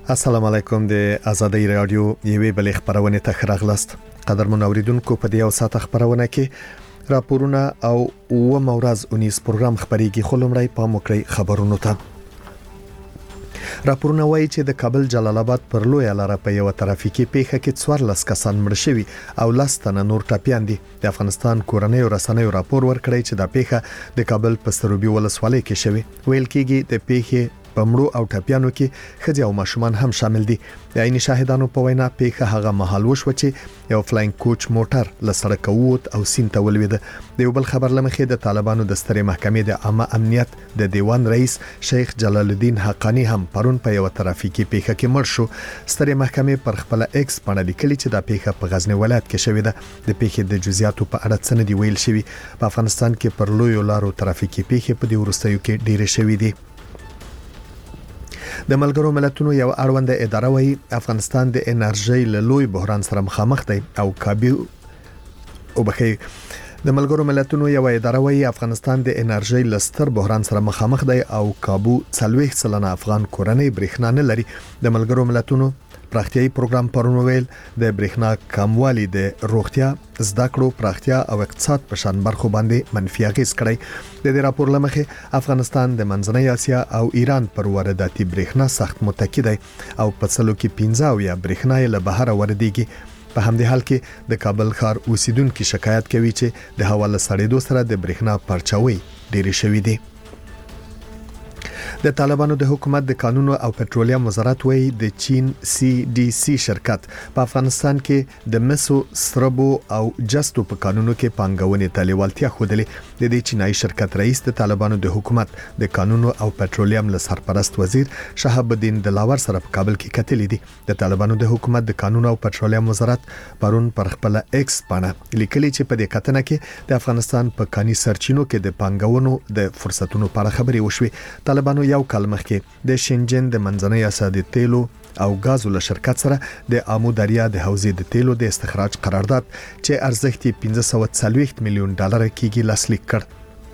السلام علیکم د آزادۍ رادیو یوې بلې خبرونه ته خراغلاست. قدرمن اوریدونکو په دې او ساعت خبرونه کې راپورونه او و مورز 19 پروګرام خبريږي خلمړی په موکړی خبرونو ته. راپورونه وایي چې د کابل جلال آباد پر لوی لاره په یو ترافیکي پیښه کې 14 کسان مړ شوي او لستنه نور ټاپیان دي. د افغانستان کورنۍ رسنیو راپور ورکړی چې دا پیښه د کابل په سروبي ولسوالۍ کې شوی. ویل کېږي د پیښې په مړو او ټاپیانو کې خځې او ماشومان هم شامل دي. د عیني شاهدانو په وینا پیښه هغه مهال وشو چې یو فلاینګ کوچ موټر له سړک ووت او سیند ته ولوېد. د یو بل خبر لمخې د طالبانو د سترې محکمې د عامه امنیت د دیوان رئیس شیخ جلال الدین حقانی هم پرون په یو ترافیکي پیښه کې مړ شو. سترې محکمې پر خپل ایکس باندې لیکلي چې دا پیښه په غزنی ولایت کې شوې ده. د پیښې د جزئیاتو په اړه څه نه دی ویل شوی. په افغانستان کې پر لوی لارو ترافیکي پیښې په دې ورستیو کې ډېرې شوې دي. د ملګرو ملتونو یو اړوند اداره وایي افغانستان د انرژي له لوی بحران سره مخامخ دی او د ملګرو ملتونو یو اداره وایي افغانستان د انرژي له ستر بحران سره مخامخ دی او کابو 40% افغان کورنۍ برېښنا نه لري. د ملګرو ملتونو پراختیايي پروګرام پرون ویل د برېښنا کموالی د روغتیا، زده کړو، پراختیا او اقتصاد په شان برخو باندې منفي اغیز کړی. د دې راپور لمخې افغانستان د منځنۍ اسیا او ایران پر وارداتي برېښنا سخت متکی دی او په څلو کې 15 یا برېښنا له بهر واردېږي. په همدې حال کې د کابل ښار اوسیدونکو شکایت کوي چې د حواله سړېدو سره د برېښنا پرچاوي ډېری شوې دي. د طالبانو د حکومت د قانون او پټرولیم وزارت وایي د چین CDC شرکت په افغانستان کې د مسو، سربو او جستو په قانونو کې پانګونې ته لیوالتیا ښودلې. د دې چینایي شرکت رئیس د طالبانو د حکومت د قانون او پټرولیم له سرپرست وزیر شهاب الدین دلاور سره په کابل کې کتلې دي. د طالبانو د حکومت د قانون او پټرولیم وزارت پرون پر خپل ایکس باندې لیکلي چې په دې کتنه کې د افغانستان په کاني سرچینو کې د پانګونو د فرصتونو په اړه خبرې وشوې. طالبانو یو کال مخکې د شینجن د منځنۍ اسیا د تیلو او غازو له شرکت سره د آمو دریا د حوزې د تیلو د استخراج قرارداد چې ارزښت $540 میلیون کېږي لاسلیک کړ.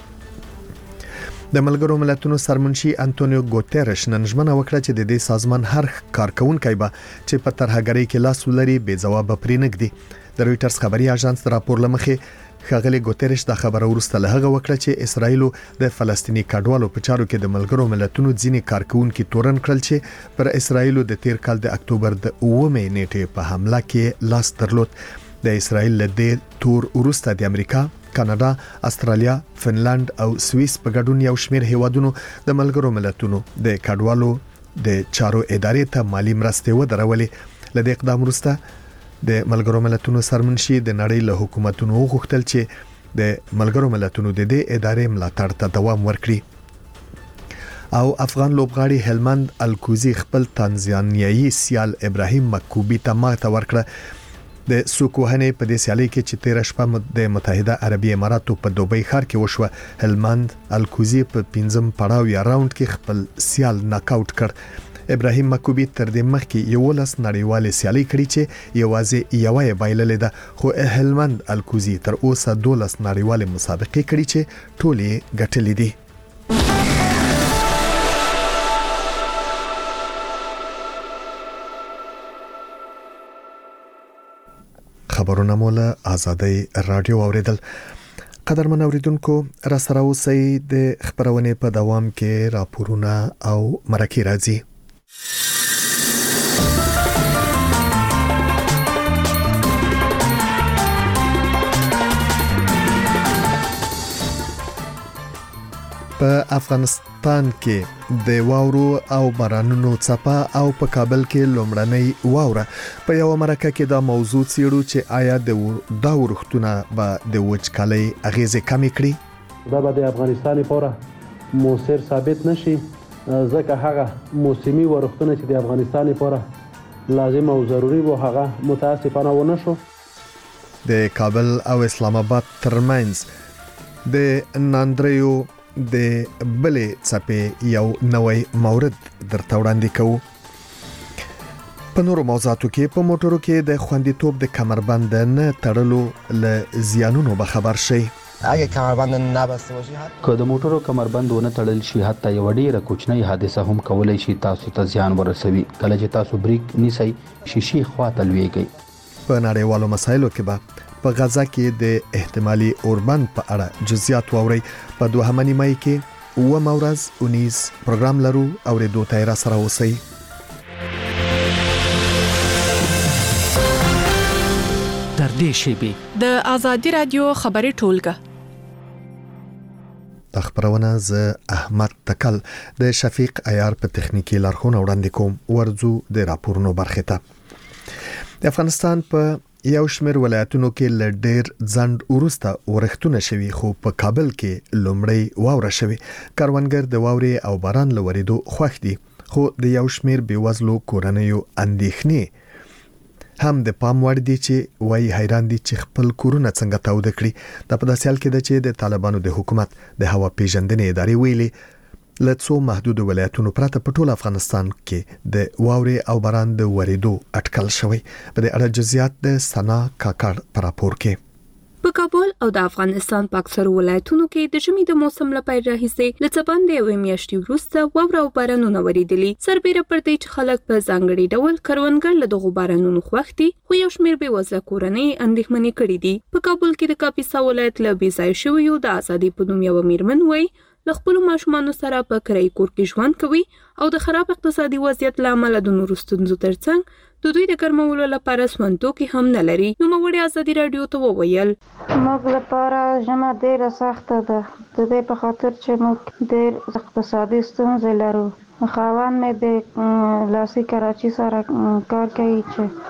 د ملګرو ملتونو سرمنشي انټونیو ګوتيرش نن ژمنه وکړه چې د دې سازمان هر کارکونکي به چې په ترهګرۍ کې لاس ولري بې ځواب پرې نګدي. د رويټرز خبري اژانس راپور لمخې خغلی ګوتيرش دا خبره ورسته له هغه وکړه چې اسرایل د فلسطینی کډوالو په چارو کې د ملګرو ملتونو ځینی کارکونکو تورن کړل چې پر اسرایل د تیر کال د اکتوبر د 9 نیټې په حمله کې لاس درلود. د اسرایل له دې تور ورسته د امریکا، کاناډا، استرالیا، فنلند او سوئیس په ګډون یو شمېر هیوادونو د ملګرو ملتونو د کډوالو د چارو ادارې ته مالی مرستې ودرولې. له دې اقدام وروسته د ملګرو ملتونو سرمنشي د نړۍ له حکومتونو غوښتل چې د ملګرو ملتونو د دې ادارې ملاتړ ته دوام ورکړي. او افغان لوبغاړي هلمند الکوزي خپل تنزانیایي سیال ابراهیم مکوبي ته ماته ورکړه. د سوکوهنې په دې سیالي کې چې 13 شپه د متحده عربی اماراتو په دوبۍ ښار کې وشوه. هلمند الکوزي په 5م پړاو یا راوند کې خپل سیال ناک آوټ کړ. ابراهیم مکوبي تر دې مخکې 11 نړیوالې سیالي کړې چې یوازې یوه یې بایللې ده، خو هلمند الکوزي تر اوسه 12 نړیوالې مسابقې کړې چې ټولې ګټلې دي. خبرونه مولا آزادۍ رادیو اوریدل. قدرمن اوریدونکو را سره اوسئ. د خبرونه په دوام کې راپورونه او مرکې راځي. په افغانستان کې د واورو او بارانونو څپه او په کابل کې لومړنۍ واوره په یو مرکه کې دا موضوع څیړو چې آیا د ورښتونه به د وچکالۍ اغیزې کمې کړي. دا به د افغانستان لپاره موثر ثابت نشي ځکه هغه موسمي ورښتونه چې د افغانستان لپاره لازم او ضروری وو هغه متاسفانه ونه شو. د کابل او اسلام آباد ترمنځ د ناندریو د بلې څپې یو نوې مورد درته وړاندې کوو. په نورو موضوعاتو کې په موټرو کې د خوندیتوب د کمربند نه تړلو له زیانونو به خبر شي. اگه کمربند نبسته باشی که د موټرو کمربند ونه تړل شي حتی یو ډیره کوچنۍ حادثه هم کولای شي تاسو ته زیان ورسوي. کله چې تاسو بریک نیسئ شیشې خواته لویږئ. په نړیوالو مسایلو کې به په غزا کې د احتمالي اوربند په اړه جزئیات واوري. په دوهمه نیمه کې و مورز 19 پروګرام لرو او ریډیو تایرا سره اوسئ. تر دې شیبې د آزادي رادیو خبري ټولګه خبرونه ز احمد تکل د شفیق عیار په تخنیکی لارښوونه وړاندې کوم. ورځو د راپورونو برخه ته. د افغانستان په یو شمېر ولایتونو کې ل ډېر ځند ورسته ورښتونه شوي خو په کابل کې لومړی واوره شوي. کاروانګر د واورې او باران لوریدو خوښ دي خو د یو شمېر بیوزلو کورنیو اندېښنې هم د پام وړ دي چې وای حیران دي چې خپل کورونه څنګه تاود کړي. د په داسې حال کې د چې د طالبانو د حکومت د هوا پیژندنې ادارې ویلي لڅو محدود ولایتونو پرته په ټول افغانستان کې د واورې او باران د وریدو اټکل شوی. په دې اړه جزئیات د سنا کاکړ پر راپور کې. په کابل او د افغانستان په اکثرو ولایتونو کې د ژمي د موسم لپاره راهیسې له څه باندې یوې میاشتې وروسته واوره او بارانونه وریدلي. سربېره پر دې چې خلک په ځانګړي ډول کروندګر له دغو بارانونو خوښ دي خو یو شمېر بېوزله کورنۍ اندېښمنې کړي دي. په کابل کې د کاپیسا ولایت له بېځایه شویو د ازادي په نوم یوه میرمن وایي له خپلو ماشومانو سره په کرایي کور کې ژوند کوي او د خراب اقتصادي وضعیت له امله د نورو ستونزو ترڅنګ د دوی د ګرمولو لپاره سمندوکي هم نه لري. نوموړې ازادي رادیو ته وویل موږ لپاره ژمه ډېره سخته ده د دې په خاطر چې موږ ډېر اقتصادي ستونزې لرو. خاوند مې د لاسي کراچي سره کار کوي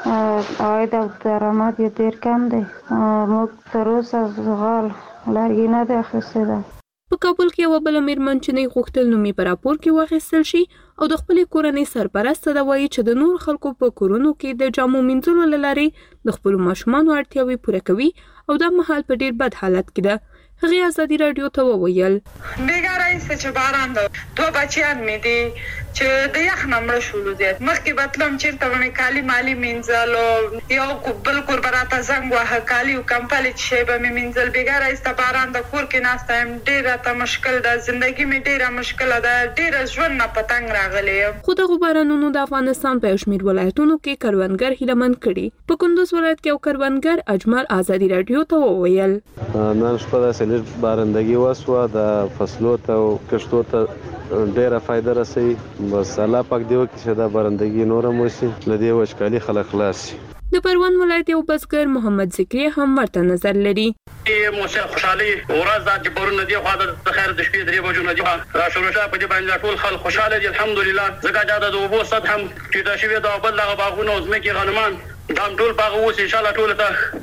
چې عاید او درآمد یې ډېر کم دی. موږ تر اوسه زغال لرګي نه دی اخیستی ده. په کابل کې یوه بله میرمن چې نه غوښتل نومې په راپور کې واخیستل شي او د خپلې کورنۍ سرپرسته ده وایي چې د نور خلکو په کورونو کې د جامو مینځلو له لارې د خپلو ماشومانو اړتیاوې پوره کوي او دا مهال په ډېر بد حالت کې ده. هغې ازادي رادیو ته وویل بیګاره ایسته چې باران ده 2 بچیان مې دي چې د یخ نه مړه شولو زیات مخکې به تلم چېرته به مې کالي مالي مینځل یو بل کور به راته زنګ واهه کالي او کمپلې چې شی به مې مینځل. بیګاره ایسته باران د کور کې ناسته یم ډېر راته مشکل ده. زندګي مې ډېره مشکله ده. ډېره ژوند نه په تنګ راغلی یم. خو دغو بارانونو د افغانستان په یو شمېر ولایتونو کې کروندګر هیلهمند کړي. په کندوز ولایت کې یو کروندګر اجمل ازادي رادیو ته وویل نن شپه داسې لږ بارندګي وسوه د فصلو ته او کښتو ته ډېره فایده رسوي. بس الله پاک دې وکړي چې دا بارندګي نور هم وشي له دې وچکالي خلک خلاص شي. د پروان ولایت یو بزګر محمد ذکری هم ورته نظر لري. موسه خوشحالي ورځ د جبرونه دی خو د خیر د شپې 3 بجو نه دی را شروع شوه په دې باندې ټول خلک خوشاله دي الحمدلله. زګا د اوبو سطح هم چې دا شوی دا بل هغه باغونه او ځمکې غنمان دا ټول باغ اوس ان شاء الله ټول ته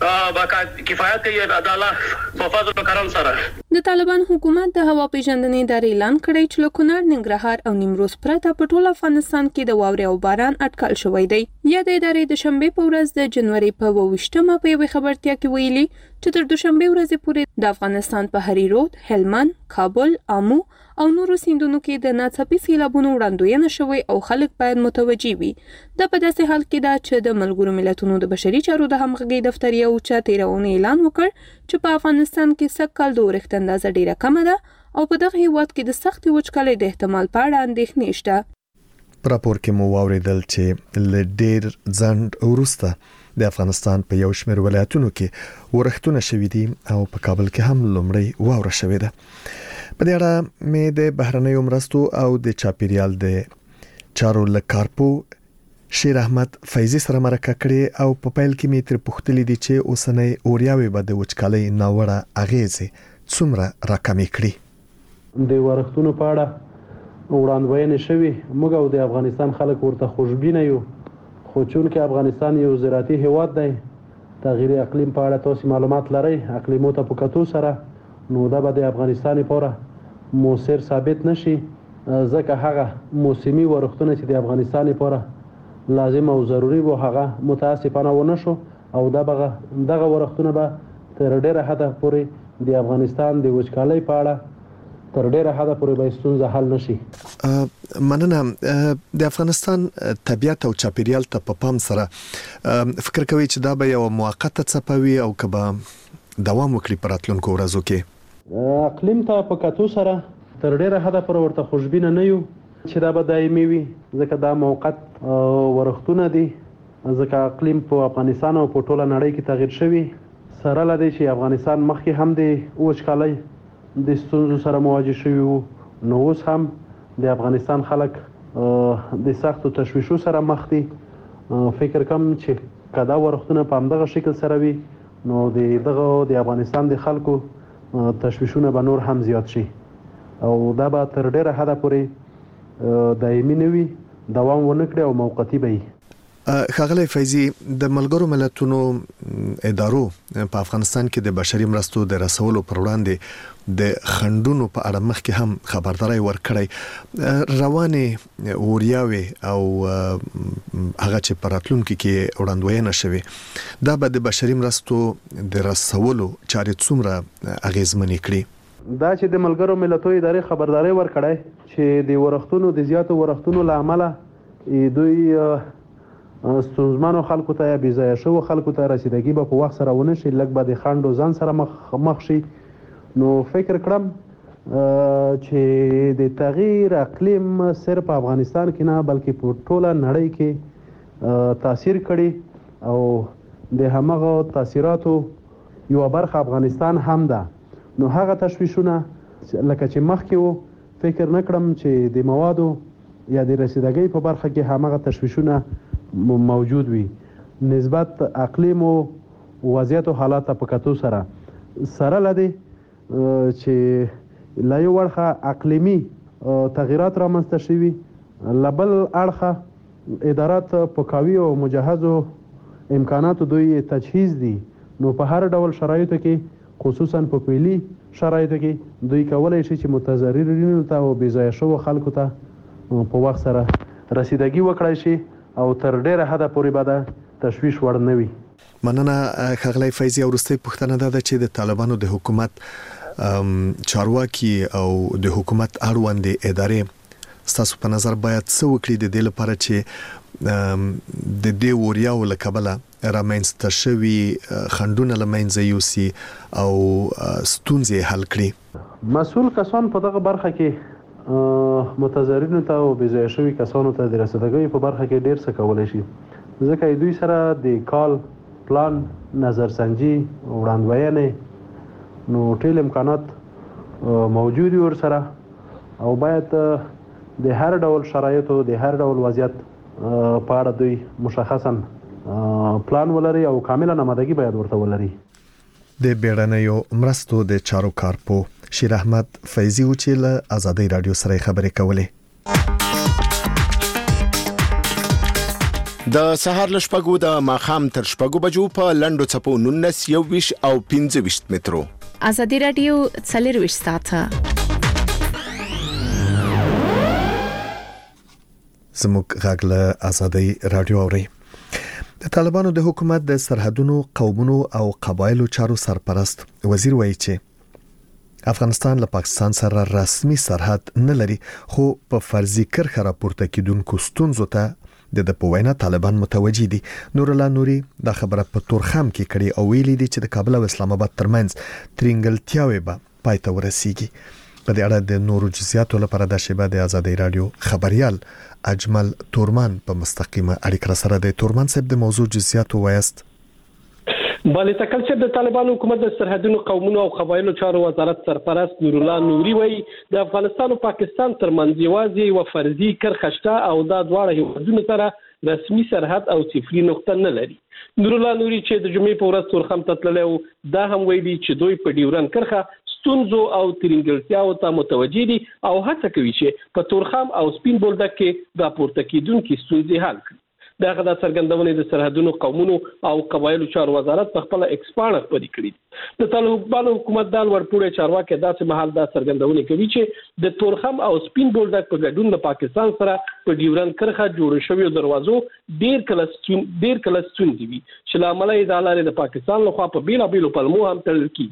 کفایت کوي د الله په فضل او کرم سره. د طالبان حکومت د هوا پیژندنې ادارې اعلان کړی چې له کونړ، ننګرهار او نیمروز پرته په ټول افغانستان کې د واورې او باران اټکل شوی دی. یا د ادارې د شنبې په ورځ د جنوري په 28مه په یوې خبرتیا کې ویلي چې تر دوشنبې ورځې پورې د افغانستان په هری رود، هلمند، کابل، آمو او نورو سیندونو کې د ناڅاپي سیلابونو وړاندوینه شوی او خلک باید متوجي وي. دا په داسې حال کې ده چې د ملګرو ملتونو د بشري چارو د همغږۍ دفتر یو چا 13 اعلان وکړ چې په افغانستان کې سږکال د اورښت اندازه ډیره کمه ده او په دغه هیواد کې د سختې وچکالۍ د احتمال په اړه اندېښنې شته. په راپور کې مو واوریدل چې له ډېر ځنډ وروسته د افغانستان په یو شمېر ولایتونو کې ورښتونه شوي دي او په کابل کې هم لومړی واوره شوې ده. په دې اړه مې د بهرنیو مرستو او د چاپیریال د چارو له کارپو شیر احمد فیضی سره مرکه کړې او په پیل کې مې تر پوښتلې دي چې اوسنۍ اوریاوي به د وچکالۍ ناوړه اغیزې څومره راکمې کړي. د ورښتونو په اړه وړاندوینې شوي موږ او د افغانستان خلک ورته خوشبینه یو خو چونکې افغانستان یو زراعتي هیواد دی تغییر اقلیم په اړه تاسو معلومات لرئ. اقلیمو ته په کتو سره نو دا به د افغانستان لپاره موثر ثابت نشي ځکه هغه موسمي ورښتونه چې د افغانستان لپاره لازم او ضروری وو هغه متاسفانه ونه شو او دغه ورښتونه به تر ډیره حده پورې د افغانستان د وچکالۍ په اړه تر ډیره حده پورې به ستونزه حل نشي. مننه. د افغانستان طبیعت او چاپیریال ته په پام سره فکر کوي چې دا به یو موقته څپوي او کبه دوام وکړي په راتلونکو ورځو کې؟ اقلیم ته په کتو سره تر ډیره حده پورې ورته خوشبینه نه یو چې دا به دایمي وي، ځکه دا موقت ورښتونه دي، ځکه اقلیم په افغانستان او په ټوله نړۍ کې تغیر شوی. سره له دې چې افغانستان مخکې هم د وچکالۍ د ستونزو سره مواجه شوي وو، نو اوس هم د افغانستان خلک د سختو تشویشو سره مخ دي. فکر کوم چې که دا ورښتونه په همدغه شکل سره وي نو د افغانستان د خلکو تشویشونه به نور هم زیات شي او دا به تر ډیره حده پورې دایمي نه وي، دوام ونه کړي او موقتي به وي. ښاغلی فیضي، د ملګرو ملتونو ادارو په افغانستان کې د بشري مرستو د رسولو پر وړاندې د خنډونو په اړه مخکې هم خبرداري ورکړی، روانې وریاوي او هغه چې په راتلونکي کې وړاندوینه شوي، دا به د بشري مرستو د رسولو چارې څومره اغیزمنې کړي؟ دا چې د ملګرو ملتونو ادارې خبرداري ورکړی چې د ورښتونو د زیاتو ورښتونو له امله دوی ستونزمنو خلکو ته یا بېځایه شوو خلکو ته رسیدګي به په وخت سره ونه شي، لږ به د خنډ و ځان سره مخ شي. نو فکر کړم چې د تغییر اقلیم صرف په افغانستان کې نه بلکې په ټوله نړۍ کې تاثیر کړي او د همغه تاثیراتو یوه برخه افغانستان هم ده. نو هغه تشویشونه لکه چې مخکې وو، فکر نه کړم چې د موادو یا د رسیدګۍ په برخه کې همغه تشویشونه موجود وي. نسبت اقلیم او وضعیت او حالات په کتو سره لدی چې لا یو اړخه اقلیمي تغیرات رامنځته شوي، لبل اړخه ادارات په قوي او مجهزو امکاناتو دوی تجهیز دي. نو په هر ډول شرایطو کې خصوصا په پیلي شرایطو کې دوی کولای شي چې متضررینو ته او بېځایه شوو خلکو ته په وخت سره رسیدګي وکړای شي او تر ډیره حده پورې به د تشویش وړ نه وي. مننه ښاغلی فیضي. وروستۍ پوښتنه دا ده چې د طالبانو د حکومت چارواکي او د حکومت اړوندې ادارې ستاسو په نظر باید څه وکړي د دې لپاره چې د دې وریاو له کبله رامنځته شوي خنډونه له منځه یوسي او ستونزې حل کړي؟ مسؤل کسان په دغه برخه کې متضررینو ته او بېځایه شوي کسانو ته د رسیدګۍ په برخه کې ډېر څه کولی شي، ځکه دوی سره د کال پلان نظرسنجي وړاندوینې نو ټول امکانات موجود وي ورسره او باید د هر ډول شرایطو د هر ډول وضعیت په اړه دوی مشخصا پلان ولري او کامله آمادګي باید ورته ولري. د بیړنیو مرستو د چارو کارپو شیر احمد فیضي و چې له آزادۍ رادیو سره خبرې کولې. د سهار له شپږو د ماښام تر شپږو بجو په لنډو څپو 19 21 او 25 مترو. آزادۍ رادیو 24 ساعته زموږ غږ له آزادۍ رادیو اوري. د طالبانو د حکومت د سرحدونو، قومونو او قبایلو چارو سرپرست وزیر وایي چې افغانستان له پاکستان سره رسمي سرحد نه لري، خو په فرضي کرښه راپورته کیدونکو ستونزو ته د په وینا طالبان متوجي دي. نور الله نوري دا خبره په تورخم کې کړي او ویلي دي چې د کابل او اسلام آباد ترمنځ ترنګلتیاوي به پای ته ورسیږي. په دې اړه د نورو جزئیاتو لپاره د شبکې د آزادۍ رادیو خبريال اجمل تورمان په مستقیمه اړیکه سره د تورمان صاحب د موضوع جزئیات وایست. بله تکل چې د طالبانو حکومت د سرحدونو، قومونو او قبایلو چارو وزارت سرپرست نور الله نوري وایي د افغانستان او پاکستان ترمنځ یوازې یو فرضي کرښه شته او دا دواړه هیوادونه سره رسمي سرحد او صفري نقطه نه لري. نور الله نوري چې د جمعې په ورځ تورخم ته تللی او دا هم ویلي چې دوی په ډیورن کرښه ستونزو او ترنګلتیاو ته متوجي دي او هڅه کوي چې په تورخم او سپین بولدک کې راپورته کیدونکې ستونزې حل کړي. دغه د څرګندونې د سرحدونو، قومونو او قبایلو چارو وزارت په خپل ایکسپانډ خبرې کړې. د طالبانو حکومت د لوړپوړي چارواکي داسې مهال دا څرګندونې کوي چې د تورخم او سپین بولدک په ګډون د پاکستان سره په ډیورن کرښه جوړ شوی دروازو ډیر کله ستونزې وي چې لامل یې د لارې د پاکستان لخوا په بیلابیلو پلمو هم تړل کیږي.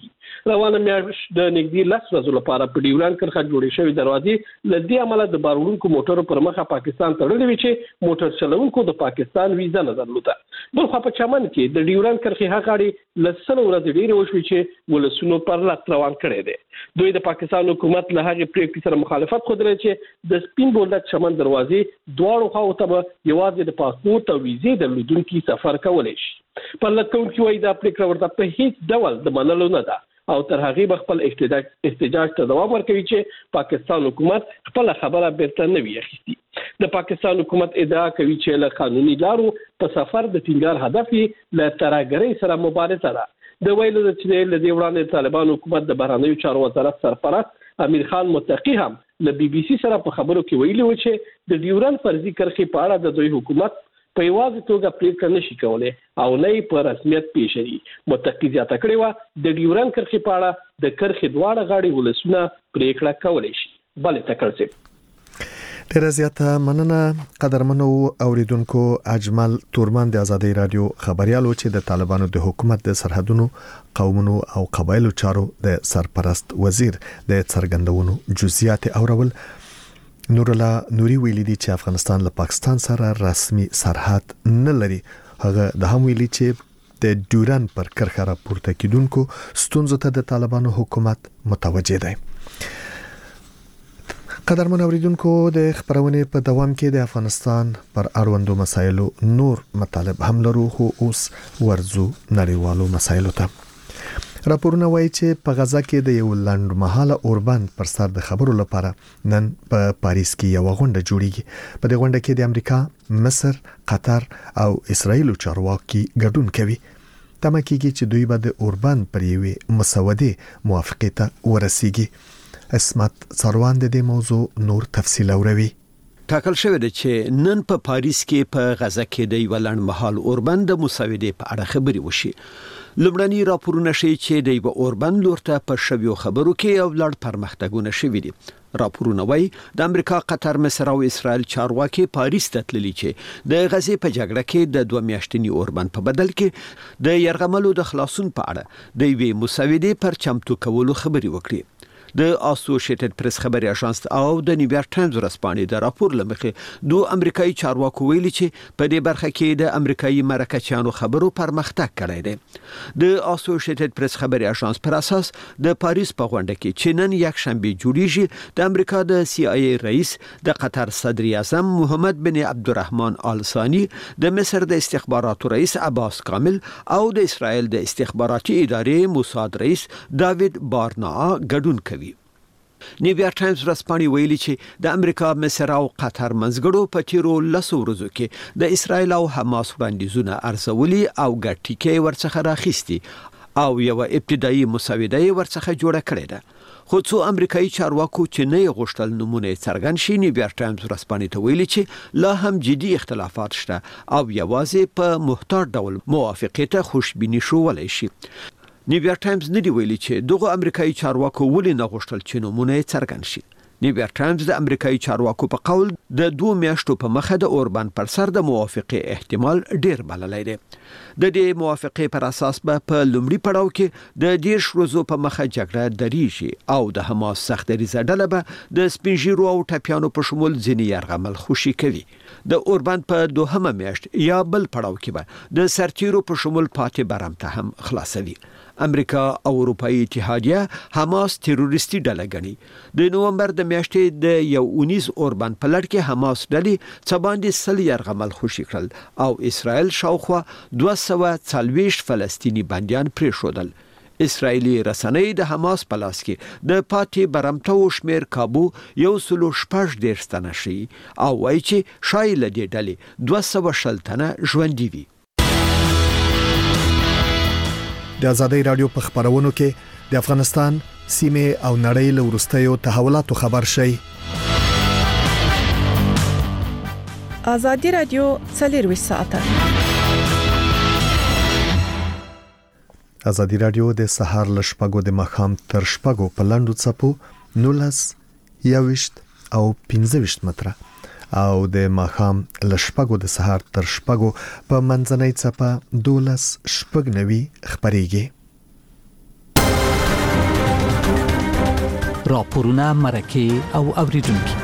روانه میاشت د نږدې 10 ورځې لپاره په ډیورند کرښه جوړې شوې دروازې لدې عمله د بارونکو موټرو پر مخه پاکستان تړلې وی چې موټر چلونکو د پاکستان ویزا نه درلوده. بل خو په چمن کې د ډیورند کرښې هغاړي لسل ورځې ډېرې وشوي چې ولسونو پر لات روان کړي دي. دوی د پاکستان حکومت له هغې پریکړې سره مخالفت خوده چې د سپین بولدک چمن دروازې دواړو خواو ته یوازې د پاسپورت او ویزې درلودونکي سفر کولی شي. پرلتونکي وایي دا پریکړه ورته په هیڅ ډول د منلو نه ده او تر هغې به خپل احتجاج ته دوام ورکوي چې پاکستان حکومت خپل خبره بیرته نه وي اخیستي. د پاکستان حکومت ادعا کوي چې له قانوني لارو په سفر د ټینګار هدف یې له ترهګرۍ سره مبارزه ده. د ویلو چې له دې وړاندې طالبان حکومت د بهرنیو چارو وزارت سرپرست امیر خان متقی هم له بي بي سي سره په خبرو کې ویلي و چې د ډیورند فرضي کرښې په اړه د دوی حکومت په یوازې توګه پریکړه نشي کولای او نه یې په رسمیت پیژني. متقی زیاته کړې وه د ډیورند کرښې په اړه د کرښې دواړه غاړې ولسونه پریکړه کولی شي. بلې تکړه ډیره زیاته مننه قدرمنو اوریدونکو. اجمل تورمان د ازادي رادیو خبريالو چې د طالبانو د حکومت د سرحدونو قومونو او قبایلو چارو د سرپرست وزیر د څرګندونو جزئیات اورول. نور الله نوري ویلي دي چې افغانستان له پاکستان سره رسمي سرحد نه لري. هغه د هم ویلي چې د ډیورند پر کرښه راپورته کیدونکو ستونزو ته د طالبانو حکومت متوجه دی. قدرمن اوریدونکو د خبرونه په دوام کې د افغانستان پر اړوندو مسایلو نور مطالب هم لرو خو اوس ورزو نړیوالو مسایلو ته. راپورونه وایي چې په غزا کې د یو لنډمهاله اوربند پر سر د خبرو لپاره نن په پاریس کې یو غونډه جوړیږي. په دې غونډه کې د امریکا، مصر، قطر او اسرایل چارواکي ګډون کوي. تمه کېږي چې دوی به د اوربند پر یوې مسودې موافقه ته ورسیږي. اسمت سروان د دې موضوع نور تفصیل اوروي. ټاکل شوی دی چې نن په پاریس کې په غزا کې د یو لنډمهال اوربند د مسودې په اړه خبري وشي. لومړني راپورونه ښیي چې د یو اوربند لورته په شویو خبرو کې یو لړ پرمختګونه شوي دي. راپورونه وایي د امریکا، قطر، مصر او اسرائیل چارواکي پاریس ته تللي چې د غزې په جګړه کې د 2 میاشتني اوربند په بدل کې د یرغملو د خلاصون په اړه د یوې مسودې پر چمتو کولو خبري وکړي. د اسوسییټډ پریس خبري اژانس او د نیویارک ټایمز ورځپاڼې د راپور لمخې دوه امریکایي چارواکو ویلي چې په دې برخه کې د امریکایي مرکچیانو خبرو پرمختګ کړی دی. د اسوسییټډ پریس خبري اژانس پر اساس د پاریس په غونډه کې چې نن یک شنبه جوړیږي د امریکا د سی آی ای رئیس، د قطر صدر اعظم محمد بن عبدالرحمن آل ثانی، د مصر د استخباراتو رئیس عباس کامل او د اسرائیل د استخباراتي ادارې موساد رئیس داوید بارنا ګډون کوي. نیویارک ټایمز ورځپاڼې ویلي چې د امریکا، مصر او قطر منځګړو په تیرو 10 ورځو کې د اسرائیل او حماس وړاندیزونه ارزولي او ګډ ټکی ورڅخه راخیستي او یو ابتدایي مسوده ورڅخه جوړه کړې ده. خو څو امریکایي چارواکو چې نه غوښتل نمونه څرګند شي، نیویارک ټایمز ورځپاڼې ته ویلي چې لا هم جدي اختلافات شته او یوازې په محتاط ډول موافقه ته خوشبیني شوولای شي. نیویارک ټایمز ندی ویلي چې دغه امریکایي چارواکو ولې نه غوښتل چې نمونه څرګند شي. نیویارک ټایمز د امریکایي چارواکو په قول د 2 میاشتو په مخه د اوربند پر سر د موافقه احتمال ډیر بللی دی. د دې موافقه پر اساس به په لومړي پړاو کې د 10 ورځو په مخه جګړه دریږي او د حماس سخت دریځه ډله به د سپینژیرو او ټپیانو په شمول ځینې یرغمل خوشي کوي. د اوربند په 2مه میاشت یا بل پړاو کې به د سرتیرو په شمول پاتې برم ته هم خلاصوي. امریکا او اروپאי اتحادیه حماس تروریستي ډله ګڼي. د نومبر د میاشتې د 19 اوربند په لړ کې حماس ډلې څه باندې 100 یرغمل خوشي کړل او اسرائیل شاوخوا 240 فلسطینی بندیان پریښودل. اسرائیلی رسنۍ د حماس په لاس کې د پاتې برمتو شمیر کابو 116 تنه شي او وایي چې شایي له دې ډلې 200 تنه ژوندي وي. د ازادي رادیو په خبرونو کې د افغانستان سیمه او نړۍ له وروستیو تحولاتو خبر شي. ازادي رادیو 24 ساعته. ازادي رادیو د سهار ل شپږو د مخام تر شپږو په لاندو څپو 19 21 او 15 متره او د مخام ل شپږو د سهار تر شپږو په منځنۍ څپه 12 شپږ نوي خبريږي. راپورونه مرکه او اوریدونکو.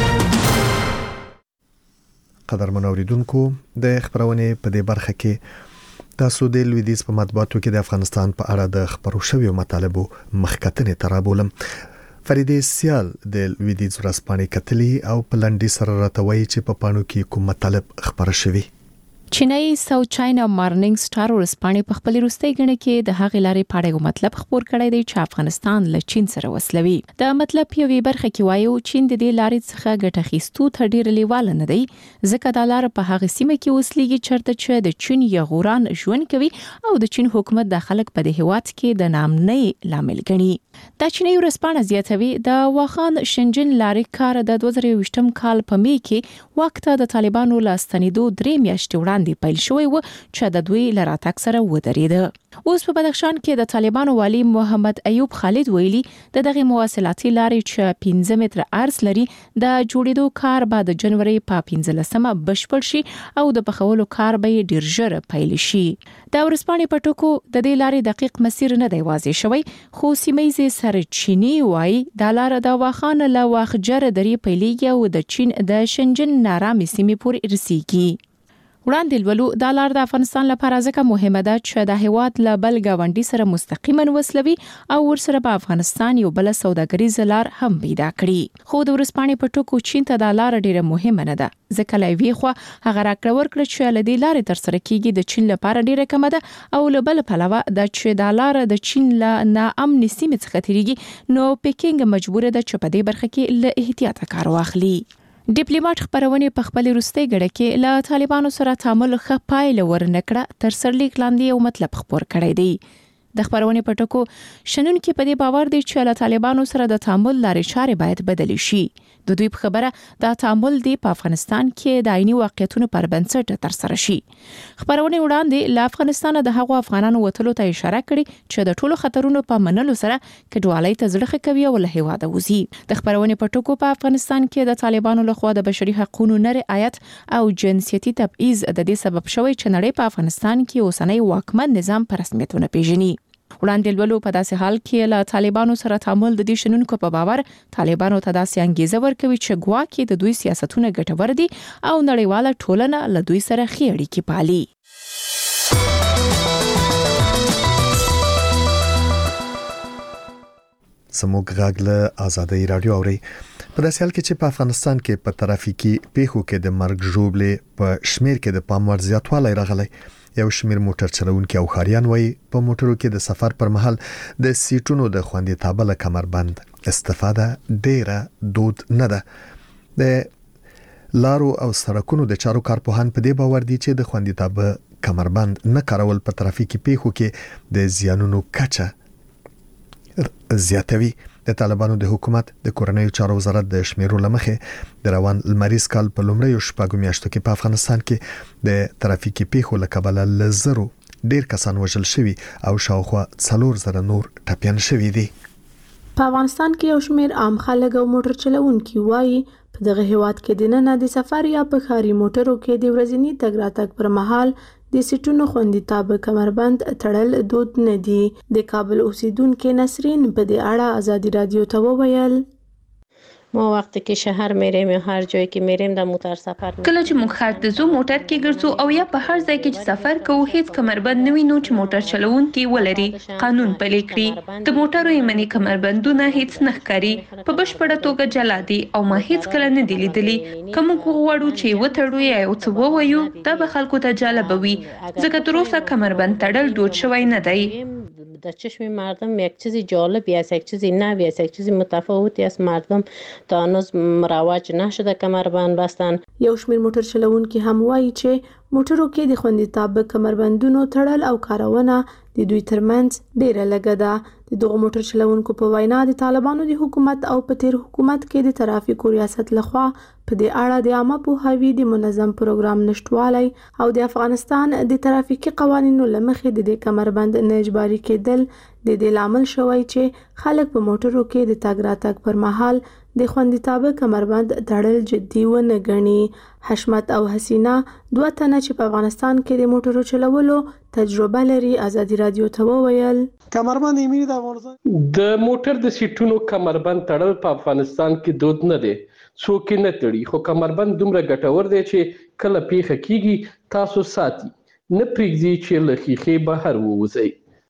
قدرمن اوریدونکو د خبرونه په دې برخه کې تاسو د لویدیز په مطبوعاتو کې د افغانستان په اړه د خبرو شویو مطالبو مخکتنې ترابولم. فریدې سیال د لویدیز ورځپاڼې کتلی او پلنډي سره راتوي چې په پانو کې کوم مطالب خبره شوی. چینای ساوث چاینا مارنینګ سټار ورځپاڼې په خپل وروستي غړي کې د هغې لارې په اړه مطلب خبر کړی دی چې افغانستان له چین سره وسلوي. د مطلب په یوې برخه کې وایو چین د دې لارې څخه ګټه اخیستو ته ډیر لیواله نه دی ځکه د لار په هغه سیمه کې وسلېږي چرته چې د چین یغوران ژوند کوي او د چین حکومت د خلک په دې هیواد کې د نامنۍ لامل ګڼي. د چینای ورځپاڼه زیاتوي د واخان شنجن لارې کار د 2020 کال په می کې وخت د طالبانو لاستنیدو 3 میاشتې وړاندې پیل شوی و چې د دوی لراتک سره ودرېده. اوس په بدخشان کې د طالبانو والی محمد ایوب خالد ویلي د دغه مواصلاتي لارې چې 15 متره عرض لري د جوړېدو کار بعد د جنوري په 15مه بشپړ شي او د پخولو کار به ډیر ژر پیل شي. د ورسپانې په ټکو د دې لارې دقیق مسیر نه دی واضح شوی خو سیمایي سرچینی وای د لار د واخان له واخجر درې پیلېږي او د چین د شنجن نارامي سیمې پورې رسیږي. وړاندې ولو د لار د افغانستان لپاره ځکه مهمه ده چې د هیواد له بل ګاونډي سره مستقیما وسلوي او ورسره په افغانستان یو بل سوداګریز لار هم پیدا کړي. خو د ورسپانې په ټکو چین ته د لار ډیره مهمه نه ده ځکه لوي خو هغه راکړه ورکړه چې له دې لارې تر سره کیږي د چین لپاره ډیره کمه ده او له بل پلوه د چې د لار د چین له ناامن سیمې څخه تیریږي نو پکینګ مجبور ده چې په دې برخه کې له احتیاط کار واخلي. ډیپلوماټ خبرونه په خپل وروستي غړي کې له طالبانو سره تعامل ښه پایله ورنکړه تر سرلیک لاندې یو مطلب خبر کړی دی. د خبرونه په ټکو شنن کې په دې باور دی چې له طالبانو سره د تعامل لارې چارې باید بدل شي. د دوی په خبره د تعامل دی په افغانستان کې د عیني واقعیتونو پر بنسټ تر سره شي. خبرونه وړاندې له افغانستان د هغو افغانانو وټلو ته اشاره کړې چې د ټولو خطرونو په منلو سره کډوالۍ ته ځړخه کوي او له هیواده وځي. د خبرونه په ټکو په افغانستان کې د طالبانو لخوا د بشري حقوقو نه رعایت او جنسيتي تبعیض د دې سبب شوی چې نړۍ په افغانستان کې اوسنۍ واکمن نظام په رسمیت ونه پیژني. وړاندې ولو په داسې حال کې له طالبانو سره تعامل د دې شنونکو په باور طالبانو ته داسې انګیزه ورکوي چې ګواکې د دوی سیاستونه ګټور دي او نړیواله ټولنه له دوی سره ښې اړیکې پالي. سموږ غږ له آزادۍ رادیو اوري. په داسې حال کې چې په افغانستان کې په ترافیکي پیښو کې د مرګ ژوبلې په شمیر کې د پام وړ زیاتوالی راغلی. یو شمیر موټر چلوونکي او خاریان وایي په موټرو کې د سفر پر مهال د سیټونو د خوندیتاب له کمربند استفاده ډیره دود نه ده. د لارو او سړکونو د چارو کارپوهان په دې باور دي چې د خوندیتاب کمربند نه کارول په ترافیکي پیښو کې د زیانونو کچه زیاتوي. د طالبانو د حکومت د کورنیو چارو وزارت د شمیرو لمخې د روان لمریز کال په لومړیو شپږو میاشتو کې په افغانستان کې د ترافیکي پیښو له کبله لزرو ډیر کسان وژل شوي او شاوخوا 4000 نور ټپیان شوي دي. په افغانستان کې یو شمیر عام خلک او موټر چلوونکي وایي په دغه هیواد کې د نن د سفر یا په خاري موټرو کې د ورځنی تګ راتګ پر مهال د سیټونو خوندیتاب کمربند تړل دود نه دي. د کابل اوسیدونکو نسرین په دې اړه آزادی رادیو ته وویل ما وقتی که شهر میریم یا هر جایی که میریم در موتر سفر کله چې موږ ښار ته ځو موټر کې ګرځو او یا په هر ځای کې چې سفر کوو هیڅ کمربند نه وینو چې موټر چلوونکي ولري قانون پلي کړي. د موټرو یمني کمربندونه هیڅ نه ښکاري په بشپړه توګه جلا دي او ما هیڅ کله نه دی لیدلی. کوم غواړو چې وتړو یا یو څه ووایو دا به خلکو ته جالب وي ځکه تر اوسه کمربند تړل دود شوی نه دی. در چشم مردم یک چیزی جالبی است، یک چیزی نوی است، یک چیزی متفاوتی است. مردم تا هنوز مروج نشده کمربند بستن. یو شمیر موټر چلوونکي هم وایي چې موټرو کې د خوندیتاب کمربندونو تړل او کارونه د دوی ترمنځ ډیره لږه ده. د دغه موټر چلوونکو په وینا د طالبانو د حکومت او په تیر حکومت کې د ترافیکو ریاست لخوا په دې اړه د عامه پوهاوي د منظم پروګرام نشټوالی او د افغانستان د ترافیکي قوانینو لمخې د کمربند نه اجباري کېدل د دې لامل شوی چې خلک په موټرو کې د تګ راتګ پر مهال د خوندیتابه کمربند تړل جدي ونه ګڼي. حشمت او حسینا دوه تنه چې په افغانستان کې د موټرو چلولو تجربه لري ازادي رادیو ته وویل کمربند ایمني د افغانستان د موټر د سیټونو کمربند تړل په افغانستان کې دود نه دی. څوک نه تړي خو کمربند دومره ګټور دی چې کله پیښه کیږي تاسو ساتي نه پریږدي چې له خیخې بهر ووځي.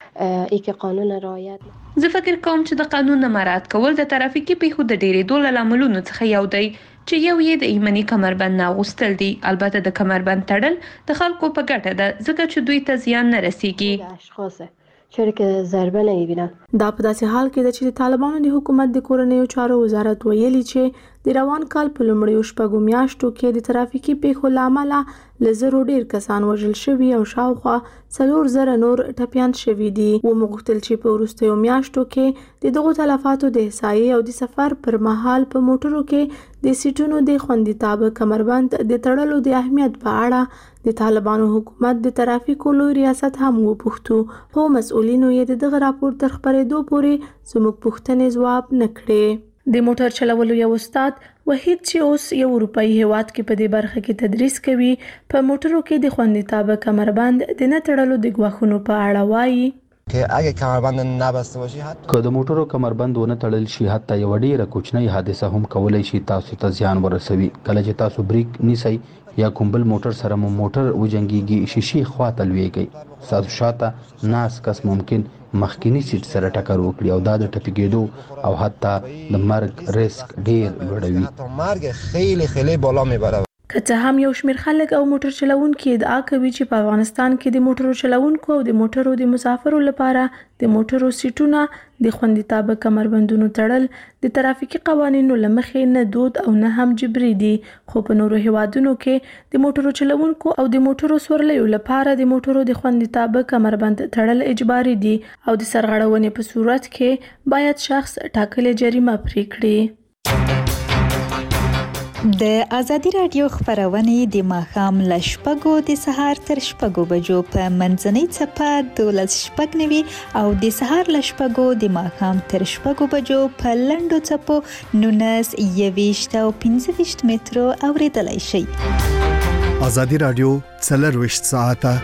ایکه قانون رعایت زه فکر کوم چې د قانون مراعات کول د ترافیکي پیښو د ډیریدو له لاملونو څخه یو دی چې یو یې د ایمني کمربند ناغوستل دي. البته د کمربند تړل د خلکو په ګټه ده ځکه چې دوی ته زیان نه رسیږي. چرا که ضربه نمیبینن. دا په داسې حال کې د چې د طالبانو د حکومت د کورنیو چارو وزارت ویلي چې د روان کال په لومړیو شپږو میاشتو کې د ترافیکي پیښو له امله له زرو ډیر کسان وژل شوي او شاوخوا 4000 نور ټپیان شوي دي. ومغوښتل چې په وروستیو میاشتو کې د دغو تلفاتو د احصایې او د سفر پر مهال په موټرو کې د سیټونو د خوندیتابه کمربند د تړلو د اهمیت په اړه د طالبانو حکومت د ترافیکو لوی ریاست هم وپوښتو خو مسؤلینو یې دغه راپور تر خپرېدو پورې زموږ پوښتنې ځواب نه کړې. د موټر چلولو یو استاد وحید چې اوس یو اروپایي هیواد کې په دې برخه کې تدریس کوي په موټرو کې د خوندیتابه کمربند د نه تړلو د ګواښونو په اړه وایي که اگه کمربند نبسته باشی که د موټرو کمربند ونه تړل شي حتی یو ډیره کوچنۍ حادثه هم کولای شي تاسو ته زیان ورسوي. کله چې تاسو بریک نیسئ یا کوم بل موټر سره مو موټر وجنګيږي شیشې خواته لويږي تاسو شاته ناس کس ممکن مخکینی سیټ سره ټکر وکړي او دا د ټپیګېدو او حتی د مرګ ریسک ډیر لوړوي. مرګ خیلی خیلی بالا میبره. که څه هم یو شمېر خلک او موټر چلوونکي ادعا کوي چې په افغانستان کې د موټرو چلوونکو او د موټرو د مسافرو لپاره د موټرو سیټونه د خوندیتابه کمربندونو تړل د ترافیکي قوانینو له مخې نه دود او نه هم جبري دي، خو په نورو هیوادونو کې د موټرو چلوونکو او د موټرو سورلیو لپاره د موټرو د خوندیتابه کمربند تړل اجباري دي او د سرغړونې په صورت کې باید شخص ټاکلې جریمه پرې کړي. د ازادي رادیو خبرونه د ماښام ل شپږو د سهار تر شپږو بجو په منځنۍ چپه 12:09 او د سهار ل شپږو د ماښام تر شپږو بجو په لنډو چپو 19 او 15 مترو اوریدلای شئ. ازادي رادیو 24 ساعته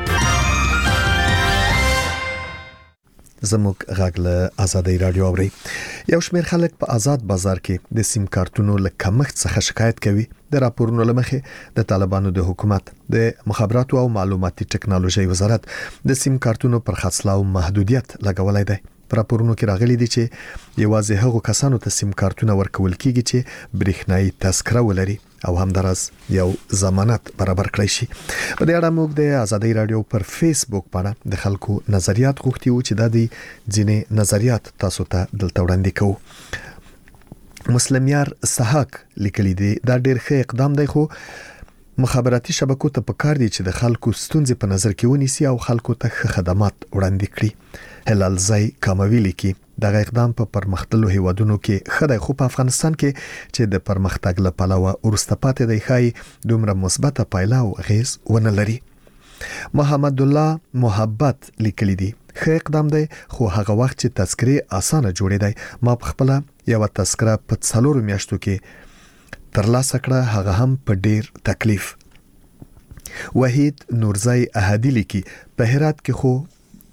زموږ غاګله ازادي رادیو اوري. یو شمېر خلک په آزاد بازار کې د سیم کارتونو له کمښت څخه شکایت کوي. د راپورونو لمخې د طالبانو د حکومت د مخابراتو او معلوماتي ټکنالوژي وزارت د سیم کارتونو پر خرڅلاو محدودیت لګولای دی. راپورونو کې راغلي دي چې یوازې هغو کسانو ته سیم کارتونه ورکول کیږي چې برېښنايي تذکره ولري او همدارس یو ضمانت برابر کړی شي. په دې اړه موږ د ازادي رادیو پر فیسبوک باندې د خلکو نظریات غوښتي وو چې د دې ځینې نظریات تاسو ته دلته وړاندې کوو. مسلمیار سحاق لیکلي دي دا ډېر ښه اقدام دی خو مخابراتي شبکو ته پکار دي چې د خلکو ستونزې په نظر کې ونیسي او خلکو ته ښه خدمات وړاندې کړي. هلال زای کاموي لیکي دغه اقدام په پرمختللو هیوادونو کې خدای خو په افغانستان کې چې د پرمختګ لپاره ورسته پاتې دی خای دومره مثبته پایله او غیز ونه لري. محمد الله محبت لیکلی دی ښه اقدام دی خو هغه وخت چې تذکره اسانه جوړې دی ما په خپل یو تذکره په 4 میاشتو کې ترلاسه کړه هغه هم په ډیر تکلیف. وحید نورزای احدی لیکي په هرات کې خو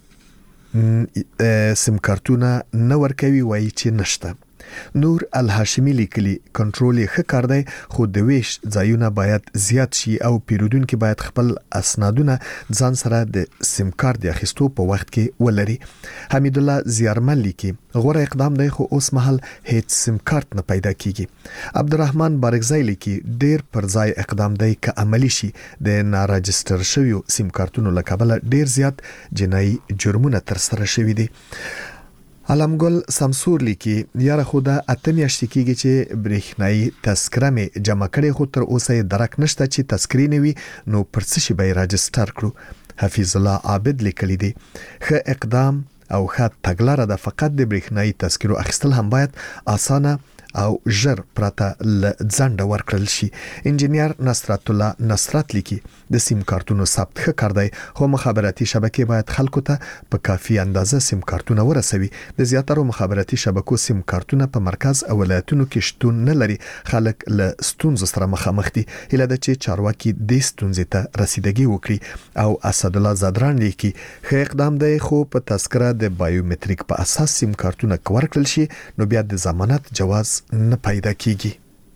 سیم کارتونه نه ورکوي وایي چې نشته. نور الهاشمی لیکلی کنټرول یې ښه کار دی خو د ویش ځایونه باید زیات شي او پیرودونکو باید خپل اسنادونه ځان سره د سیم کارت اخیستو په وخت کې ولري. حمید الله زیارمل لیکي غوړه اقدام دی خو اوس مهال هیڅ سیم کارت نه پیدا کیږي. عبدالرحمن بارکزای لیکي ډیر پر ځای اقدام دی که عملی شي د ناراجستر شویو سیم کارتونو لکابل ډیر زیات جنایي جرمونه تر سره شوي دي. علمګل سمسور لیکي یاره خدا اتمیاشتې کیږي چې برېښنايي تذکره مې جمع کړې خو تر اوسه یې درک نشته چې تذکرې نه وي نو پر څه شي به راجستر کړو. حفیظ الله عابد لیکلی دی ښه اقدام او ښه تګلاره ده فقط د برېښنايي تذکرو اخیستل هم باید اسانه او ژر پرته ل ځنډ ورکړل شي. انجنیر نصرت الله نصرت لیکي د سیم کارتونو ثبت ښه کار دی، خو مخابراتي شبکې باید خلکو ته په کافي اندازه سیم کارتونه ورسوي. د زیاترو مخابراتي شبکو سیم کارتونه په مرکز او ولایتونو کې شتون نه لري. خلک له ستونزو سره مخامخ دي. هله د چې چارواکي د ستونزې ته رسیدګي وکړي. او اسد الله زادران لیکي ښه اقدام دی، خو په تذکره د بایومټریک په اساس سیم کارتونه ورکړل شي نو بیا د ضمانت جواز نه پیدا کیږي.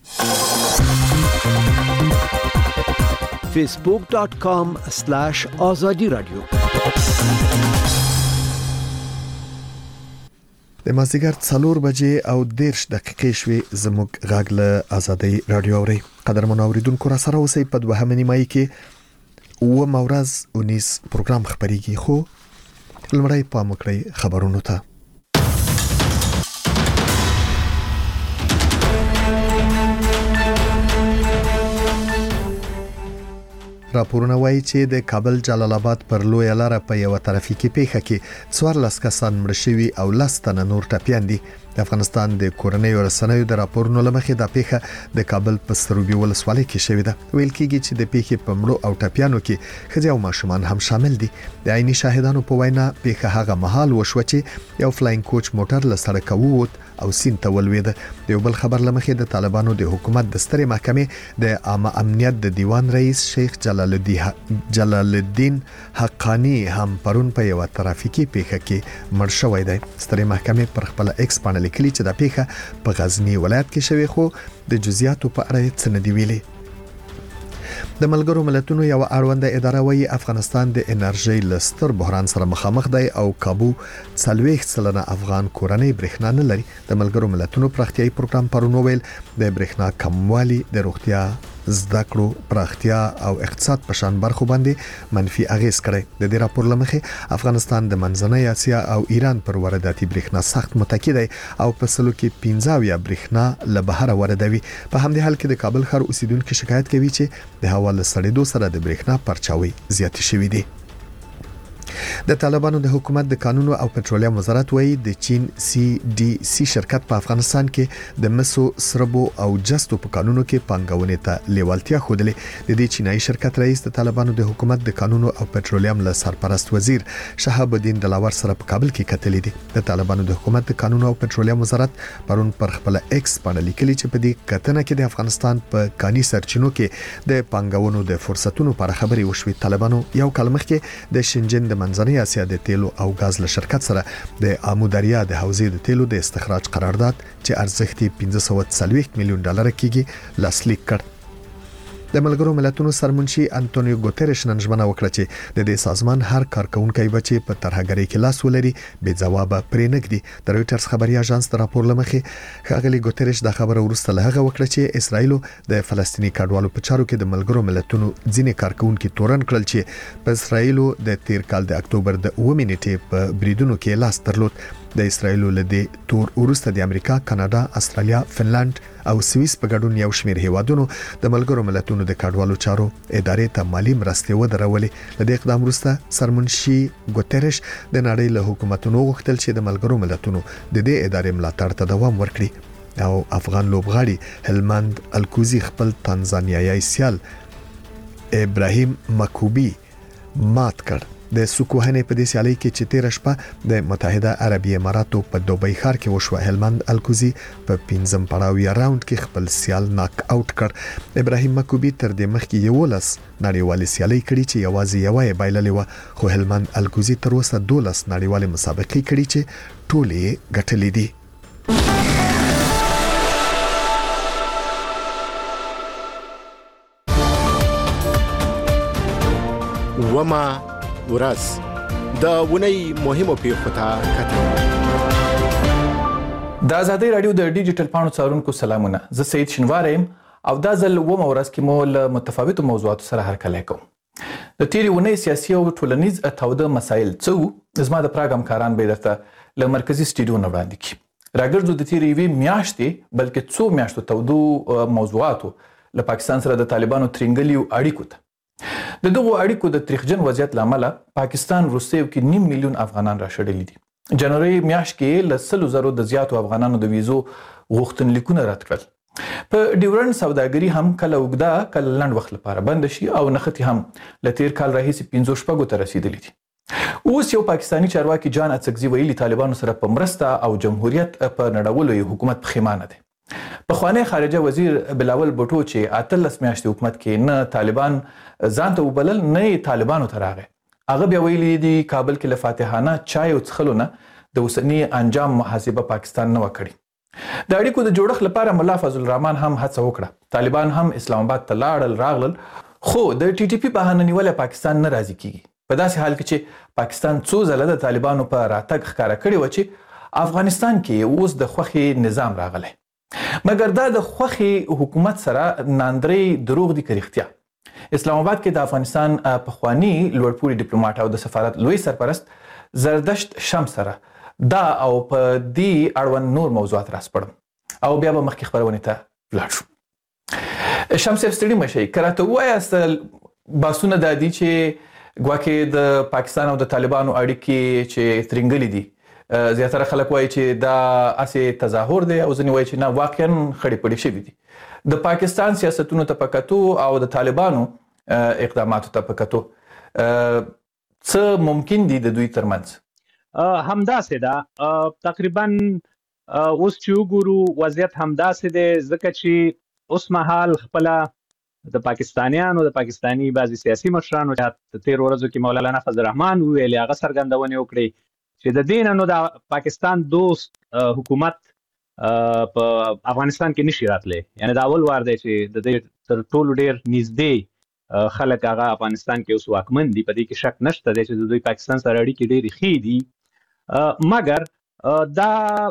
facebook.com/azadi radio د مازدیګر 4 بجې او 10 دقیقې شوي. زموږ غږ له ازادي رادیو اوري. قدرمن اوریدونکو را سره اوسئ. په 2 نیمایي کې و مورز 19 پروګرام خبريږي، خو لمړی پام وکړئ خبرونو ته. راپورونه وایي چې د کابل جلال آباد پر لوی لار په یو ترافیکي پیښه کې 14 کسان مړ شوي او 10 تنه نور ټپيان دي. د افغانستان د کورنیو رسنیو د راپورونو لمخې د پیښه د کابل په سروبي ولسوالۍ کې شوې ده. ویل کېږي چې د پیښې په مړو او ټپيانو کې ښځې او ماشومان هم شامل دي. د عیني شاهدانو په وینا پیښه هغه مهال وشوه چې یو فلاینګ کوچ موټر له سړک ووت او سین ته ولوید. د یو بل خبر لمخې د طالبانو د حکومت د سترې محکمې د عامه امنیت د دیوان رئیس شیخ جلال الدین حقانی هم پرون په یو ترافیکي پیښه کې مړ شوی دی. سترې محکمې پر خپل ایکس باندې لیکلي چې د پیښه په غزنی ولایت کې شوی، خو د جزئیاتو په اړه څه نه دی ویلي. د ملګرو ملتونو یو اړونده اداره وایي افغانستان د انرژي لستر بحران سره مخامخ دی او کابو 40% افغان کورنۍ برېښنا نه لري. د ملګرو ملتونو پراختیايي پروګرام پرون ویل د برېښنا کموالی د روغتیا، زده کړو، پراختیا او اقتصاد په شان برخو باندې منفي اغیز کړي. د دې راپور لمخې افغانستان د منځنۍ اسیا او ایران پر وارداتي برېښنا سخت متکی دی او په سلو کې 15 برېښنا له بهر واردوي. په همدې حال کې د کابل ښار اوسیدونکو شکایت کوي چې د هوا له سړېدو سره د برېښنا پرچاوي زیات شوی دی. د طالبانو د حکومت د قانون او پټرولیم وزارت وایي د چین CDC شرکت په افغانستان کې د مسو، سربو او جستو په قانونو کې پانګونې ته لیوالتیا خوده. د دې چینایي شرکت رئیس د طالبانو د حکومت د قانون او پټرولیم له سرپرست وزیر شهاب الدین دلاور سره په کابل کې کتلې دي. د طالبانو د حکومت د قانون او پټرولیم وزارت پرون پر خپل ایکس باندې لیکلي چې په دې کتنه کې د افغانستان په کاني سرچینو کې د پانګونو د فرصتونو پر خبري وشوي. طالبانو یو کال مخکې د شنجن د منځنۍ اسیا د تیلو او غاز له شرکت سره د آمو دریا د حوزې د تیلو د استخراج قرارداد چې ارزښت یې $540 میلیون کېږي لاسلیک کړ. د ملګرو ملتونو سرمنشي انټونیو ګوتریش نن ژمنه وکړه چې د دې سازمان هر کارکونکي بچي په ترهګرۍ کې لاس ولري بې ځواب پرې نګدي. د رويټرز خبري اژانس د راپور لمخې ښاغلي ګوتریش د خبرو وروسته له هغه وکړه چې اسرایل د فلسطینی کډوالو په چارو کې د ملګرو ملتونو ځینې کارکونکي تورن کړل چې په اسرایل د تیر کال د اکتوبر د 9 نیټې په بریدونو کې لاس درلود. د اسرایل له دې تور وروسته د امریکا، کاناډا، استرالیا، فنلند او سویس په ګډون یو شمېر هیوادونو د ملګرو ملتونو د کډوالو چارو ادارې ته مالی مرستې ودرولې. له دې اقدام وروسته سرمنشي ګوتریش د نړۍ له حکومتونو غوښتل چې د ملګرو ملتونو د دې ادارې ملاتړ ته دوام ورکړي. او افغان لوبغاړي هلمند الکوزي خپل تنزانیایي سیال ابراهیم مکوبي مات کړ. د سکوهنې په دې سیالي کې چې 13 شپه د متحده عربی اماراتو په دوبۍ ښار کې وشو. هلمند الکوزي په 5م پړاو یا راوند کې خپل سیال ناک آوټ کړ. ابراهیم مکوبي تر دې مخکې 11 نړیوالې سیالي کړې چې یوازې یوه یې بایللې و، خو هلمند الکوزي تر اوسه 12 نړیوالې مسابقې کړې چې ټولې ګټلې دي. وما ورځ د ونی مهمو پیښو ته کتل. د آزادۍ رادیو د ډیجیټل پاڼو څارونکو سلامونه. زه سید شینوار یم او دا ځل ومه ورځ کې مو له متفاوتو موضوعاتو سره هرکلی کوم. د تیرې ونې سیاسي او ټولنیز تاوده مسایل څه زما د پراګ همکاران به درته له مرکزي سټډیو نه وړاندې کړي. راګرځو د تیرې یوې میاشتې بلکې څو میاشتو تودو موضوعاتو له پاکستان سره د طالبانو ترنګلیو اړیکو ته. د دغو اړیکو د تریخجن وضعیت لامل پاکستان روسیې کې 9 میلیون افغانان را شړلي دي جنوري میاشت کې له 100,000 د زیاتو افغانانو د ویزو غوښتنلیکونه رد کړل. په ډیورنډ سوداګري هم کله اوږده کله لنډ وخت لپاره بند شي او نښتې هم له تیر کال راهیسې 15 ته رسیدلي دي. اوس یو پاکستانی چارواکي جان اڅکزي ویلي طالبانو سره په مرسته او جمهوریت په نړولو یې حکومت پښیمانه دی. پخوانی خارجه وزیر بلاول بوټو چې 18 میاشتې حکومت کې نه طالبان ځان ته وبلل نه یې طالبانو ته راغی، هغه بیا ویلي دي کابل کې له فاتحانه چای او څښلو نه د اوسني انجام محاسبه پاکستان نه وکړي. د اړیکو د جوړښت لپاره ملا فضل الرحمن هم هڅه وکړه. طالبان هم اسلام آباد ته لاړل راغلل، خو د ټي ټي پی بهانه نیولې پاکستان نه راضي کیږي. په داسې حال کې چې پاکستان څو ځله د طالبانو په راتګ ښکاره کړې و چې افغانستان کې اوس د خوښې نظام راغلی، مګر دا د خوښې حکومت سره ناندرې دروغ دي که رښتیا. اسلام آباد کې د افغانستان پخوانی لوړپوړي ډیپلوماټ او د سفارت لوی سرپرست زردشت شمس سره دا او په دې اړوند نور موضوعات راسپړم او بیا به مخکې خپرونې ته ولاړ شو. شمس صاحب ستړي مه شئ، که راته ووایاست بحثونه دا دي چې ګواکې د پاکستان او د طالبانو اړیکې چې ترنګلې دي، زیاتره خلک وایي چې دا اسې تظاهر دی او ځینې وایي چې نه واقعا خړې پړې شوي دي. د پاکستان سیاستونو ته په کتو او د طالبانو اقداماتو ته په کتو څه ممکن دي د دوی ترمنځ؟ همداسې ده، تقریبا اوس چې وګورو وضعیت همداسې دی، ځکه چې اوس مهال خپله د پاکستانیانو د پاکستانی بعضی سیاسي مشرانو چې د تیر ورځو کې مولانا فضل الرحمن ویلي هغه څرګندونې وکړې چې د دې نه نو د پاکستان دوست حکومت په افغانستان کې نشي راتلی. یعنی دا اول وار دی چې د دې تر ټولو ډیر نږدې خلک هغه افغانستان کې اوس واکمن دي. په دې کې شک نشته دی چې د دوی پاکستان سره اړیکې ډېرې ښې دي، مګر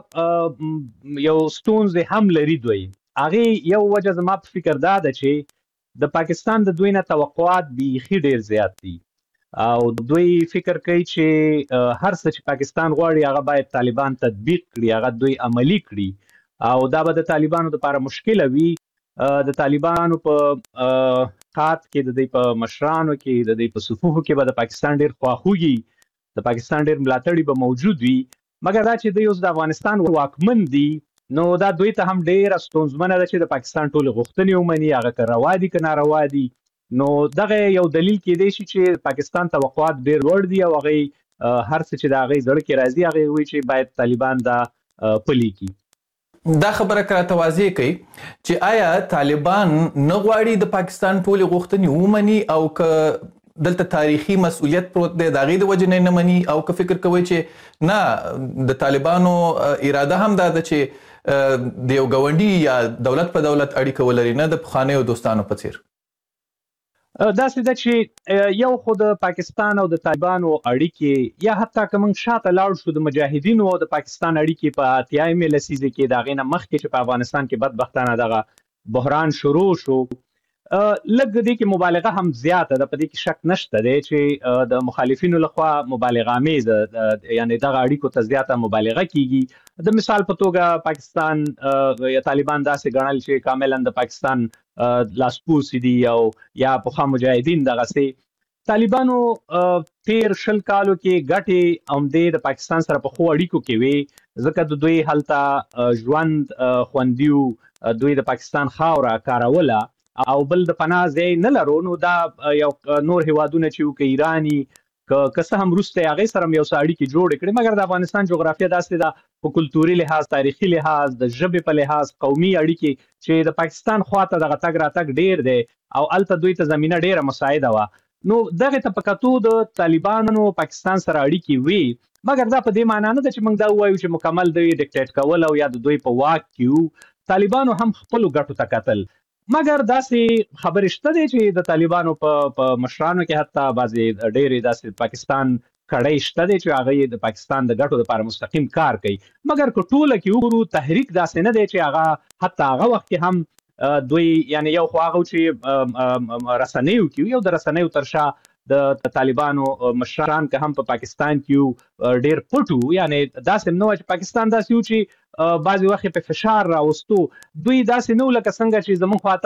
دا یو ستونزې هم لري. دوی هغې یو وجه زما په فکر دا ده چې د پاکستان د دوی نه توقعات بیخي ډیر زیات دي او دوی فکر کوي چې هر څه چې پاکستان غواړي هغه باید طالبان تطبیق کړي، هغه دوی عملی کړي او دا به د طالبانو لپاره مشکله وي. د طالبانو په خاط کې د دوی په مشرانو کې د دوی په صفوفو کې به د پاکستان ډیر خواخوږي، د پاکستان ډیر ملاتړي به موجود وي، مګر دا چې دوی اوس د افغانستان واکمن دي نو دا دوی ته هم ډیره ستونزمنه ده چې د پاکستان ټولې غوښتنې ومني، هغه که روا دي که ناروا دي. نو دغه یو دلیل کیدی شي چې پاکستان توقعات ډیر لوړ دي او هغې هر څه چې د هغې زړه کې راځي هغې وایي چې باید طالبان دا پلي کړي. دا خبره که راته واضح کوي چې آیا طالبان نه غواړي د پاکستان ټولې غوښتنې ومني او که دلته تاریخي مسؤلیت پروت دی د هغې د وجې نه مني، او که فکر کوي چې نه د طالبانو اراده هم دا ده چې د یو ګاونډي یا دولت په دولت اړیکه ولري، نه د پخوانیو دوستانو په څیر؟ داسې ده چې یو خو د پاکستان او د طالبانو اړیکې یا حتی که موږ شاته لاړ شو د مجاهدینو او د پاکستان اړیکې په 80مې لسیزې کې د هغې نه مخکې چې په افغانستان کې بدبختانه دغه بحران شروع شو، لږ دې کې مبالغه هم زیاته ده. په دې کې شک نشته دی چې د مخالفینو لخوا مبالغه امیزه، یعنی دغه اړیکو ته زیاته مبالغه کیږي. د مثال په توګه پاکستان یا طالبان داسې ګڼل چې کاملا د پاکستان لاسپوڅي دي او یا پخوا مجاهدین دغسې. طالبانو تیر 20 کالو کې ګټې همدې د پاکستان سره په ښو اړیکو کې وې، ځکه د دوی هلته ژوند خوندي و، دوی د پاکستان خاوره کاروله او بل د پناه ځای نه لرو. نو دا یو نور هیوادونه چې وو که ایراني که څه هم وروسته یې هغې سره هم یو څه اړیکې جوړې کړې، مګر د افغانستان جغرافیه داسې ده په کلتوري لحاظ، تاریخي لحاظ، د ژبې په لحاظ، قومي اړیکې چې د پاکستان خواته دغه تګ راتګ ډیر دی او هلته دوی ته زمینه ډیره مساعده وه. نو دغې ته په کتو د طالبانو پاکستان سره اړیکې وي، مګر دا په دې معنا نه ده چې موږ دا ووایو چې مکمل دوی ډیکټیټ کول او یا د دوی په واک کې وو. طالبانو هم خپلو ګټو ته کتل، مګر داسې خبرې شته دی چې د طالبانو په مشرانو کې حتی بعضې ډېرې داسې پاکستان کړۍ شته دی چې هغه د پاکستان د ګټو لپاره مستقیم کار کوي. مګر که ټوله کې وګورو تحریک داسې نه دی چې هغه حتی هغه وخت کې هم دوی یعنی یو خو هغه چې رسنیو کې یو د رسنیو تر شا د طالبانو مشران که هم په پاکستان کې ډیر پټو، یعنی داسې نه و چې پاکستان داسې و چې بعضې وخت په فشار راوستو. دوی داسې نه و لکه څنګه چې زموږ خواته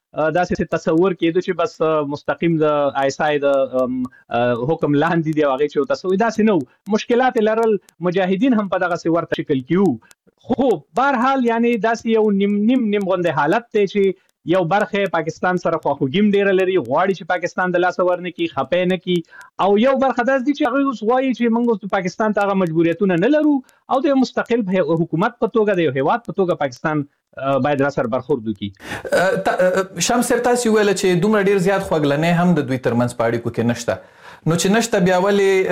داسې تصور کېدو چې بس مستقیم د آیسای د حکم لاندې دی هغه چې تصور داسې نو مشکلات لرل مجاهدین هم په دغه ورته شکل کیو خو بهرحال یعنی داسې یو نیم غونډه حالت ته چې یو برخه پاکستان سره خواخوږیم ډیره لري غواړي چې پاکستان د لاس ورنه کی خپې نه کی او یو برخه داس دي چې هغه اوس غواړي چې موږ پاکستان ته مجبوریتونه نه لرو او د مستقل حکومت په توګه د هیواد په توګه پاکستان باید را سره برخورد وکړي. شمس تاسو ویل چې دومره ډیر زیات خوګلنې هم د دوی ترمنځ پاړی کو کې نشته نو چې نشته بیا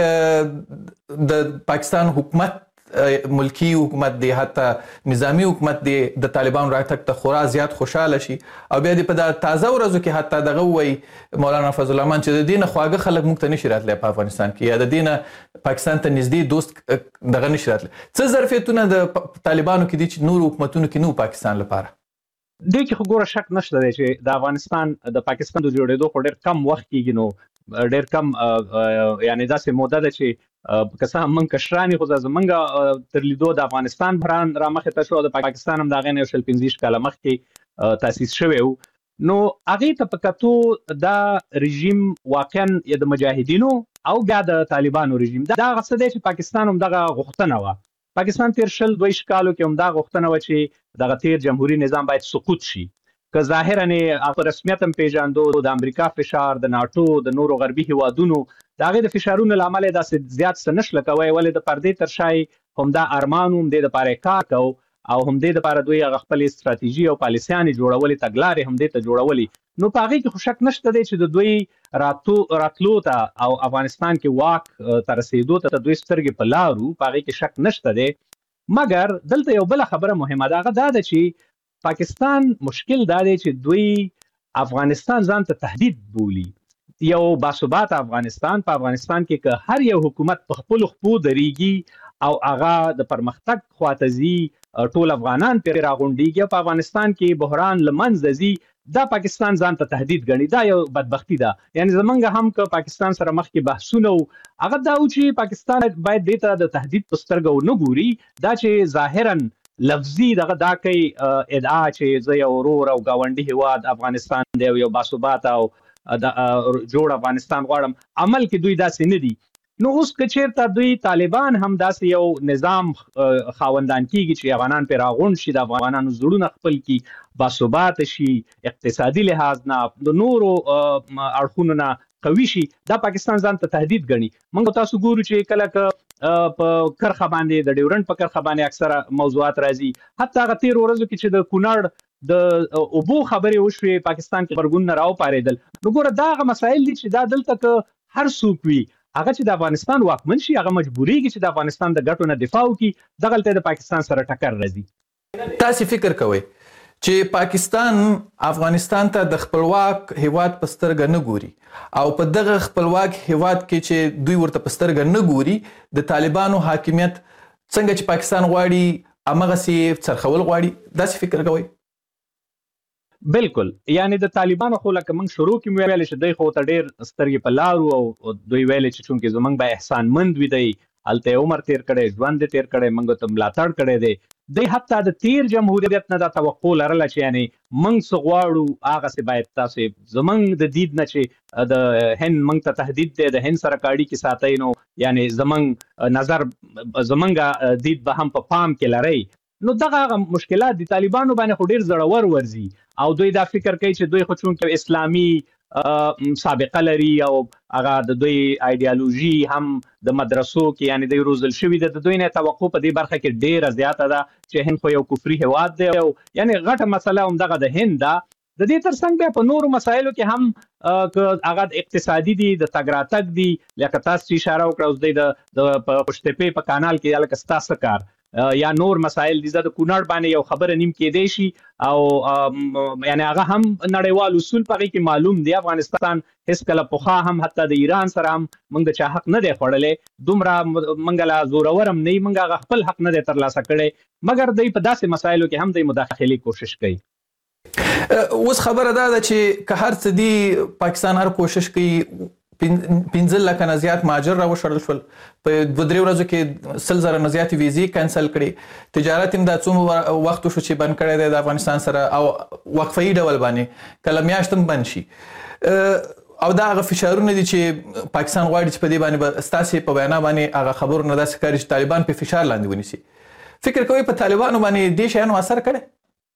ولې د پاکستان حکومت ملکی حکومت دی حتی نظامی حکومت دی د طالبان راتګ ته خورا زیات خوشاله شي او بیا د په تازه ورځو کې حتی دغه وای مولانا فضل الرحمن چې د دینه خواږه خلک مونږ ته نشي راتلی په افغانستان کې یا د دینه پاکستان ته نږدې دوست دغه نشي راتلی څه ظرفیتونه د طالبانو کې دي چې نور حکومتونو کې نو پاکستان لپاره دې کې خو ګوره شک نشته دی چې د افغانستان د پاکستان د جوړېدو خو ډېر کم وخت کېږي نو ډېر کم یعنی داسې موده ده چې که څه هم موږ کشرانې خو زموږ تر لیدو د افغانستان بحران رامخې ته شو د پاکستان هم د هغې نه 15 کاله مخکې تاسیس شوی و نو هغې ته په کتو دا رژیم واقعا د مجاهدینو او بیا د طالبانو رژیم دا هغه څه دی چې پاکستان هم دغه غوښتنه وه پاکستان تیر 22 کالو کې هم دا غوښتنه وه چې دغه تیر جمهوریت نظام باید سقوط شي که ظاهرا په رسمیت هم پیژاندو د امریکا فشار د ناتو د نورو غربي هیوادونو د هغې د فشارونو له امله داسې زیات څه نشله کوی ولې د پردې تر شای همدا ارمان هم دې دپاره کار کو او همدې دپاره دوی هغه خپلې استراتیژي او پالیسیانې جوړولې تګلارې همدې ته جوړولې نو په هغې کې خو شک نشته دی چې د دوی راتلو ته او افغانستان کې واک ته رسېدو ته دوی سترګې په لارو په هغې کې شک نشته دی مګر دلته یو بله خبره مهمه ده هغه دا ده چې پاکستان مشکل دا دی چې دوی افغانستان ځان ته تهدید بولي یو باثبات افغانستان په افغانستان کې که هر یو حکومت په خپلو خپو درېږي او هغه د پرمختګ خواته ځي ټول افغانان پرې راغونډېږي او په افغانستان کې بحران له منځه ځي دا پاکستان ځان ته تهدید ګڼي دا یو بدبختي ده یعنی زمونږ هم که پاکستان سره مخکې بحثونه و هغه دا و چې پاکستان باید دې ته د تهدید په سترګه ونه ګوري دا چې ظاهرا لفظي دغه دا کوي ادعا چې زه یو ورور او ګاونډي هیواد افغانستان دی او یو باثباته او جوړ افغانستان غواړم عمل کې دوی داسې نه دي نو اوس که چېرته دوی طالبان هم داسې یو نظام خاوندان کېږي چې افغانان پرې راغونډ شي د افغانانو زړونه خپل کړي باثباته شي اقتصادي لحاظ نه د نورو اړخونو نه قوي شي دا پاکستان ځان ته تهدید ګڼي موږ تاسو ګورو چې کله که په کرخه باندې د ډیورنډ په کرخه باندې اکثره موضوعات راځي حتی هغه تیر ورځو کې چې د کونړ د اوبو خبرې وشوې پاکستان کې غبرګون راوپارېدل نو ګوره دا هغه مسایل دي چې دا دلته که هر څوک وي هغه چې د افغانستان واکمن شي هغه مجبوریږي چې د افغانستان د ګټو نه دفاع وکړي دغلته د پاکستان سره ټکر راځي تاسو فکر کوئ چې پاکستان افغانستان ته د خپلواک هیواد په سترګه نه ګوري او په دغه خپلواک هیواد کې چې دوی ورته په سترګه نه ګوري د طالبانو حاکمیت څنګه چې پاکستان غواړي همغسې څرخول غواړي داسې فکر کوئ بالکل یعنی د طالبانو خو لکه موږ شروع کې مو ویل چې دوی خو ته ډېر سترګې په لارو او دوی ویل چې چونکې زموږ به احسانمند وي دی هلته عمر تیر کړی ژوند تیر کړی موږ ته ملاتړ کړی دی دوی حتی د تیر جمهوریت نه دا توقع لرله چې یعنی موږ څه غواړو هغسې باید تاسې زموږ د دید نه چې د هند موږ ته تهدید دی د هند سره که اړیکې ساتئ نو یعنی زموږ نظر زموږ دید به هم په پام کې لرئ نو دغه هغه مشکلات د طالبانو باندې خو ډېر زړور ورځي او دوی دا فکر کوي چې دوی خو چونکې اسلامي سابقه لري او هغه د دوی ایډیالوژي هم د مدرسو کې یعنی دوی روزل شوي ده د دوی نه توقع په دې برخه کې ډېره زیاته ده چې هند خو یو کفري هیواد دی او یعنی غټه مسله همدغه د هند ده د دې ترڅنګ بیا په نورو مسایلو کې هم که هغه اقتصادي دي د تګ راتګ دي لکه تاسو چې اشاره وکړه اوس دوی د پشتپې په کانال کې هلکه ستاسو کار یا نور مسایل دي د کونړ باندې یو خبره نیم کېدی شي او یعنی هغه هم نړیوال اصول په هغې کې معلوم دی افغانستان هېڅکله پخوا هم حتی د ایران سره هم موږ د چا حق نه دی خوړلی دومره موږ لا زورور هم نه یي موږ هغه خپل حق نه دی ترلاسه کړی مګر دوی په داسې مسایلو کې هم دوی مداخلې کوشش کوي اوس خبره دا ده چې که هر څه دي پاکستان هر کوشش کوي 15 لکه نه زیات مهاجر راوشړل شول په 2-3 ورځو کې 100,000 نه زیات ویزې کینسل کړي تجارت هم د څومره وخت شو چې بند کړی دی د افغانستان سره او وقفه‌ای ډول باندې کله میاشت هم بند شي او دا هغه فشارونه دي چې پاکستان غواړي چې په دې باندې ستاسې په وینا باندې هغه خبرونه داسې ښکاري چې طالبان په فشار لاندې ونیسي فکر کوئ په طالبانو باندې دې شیانو اثر کړی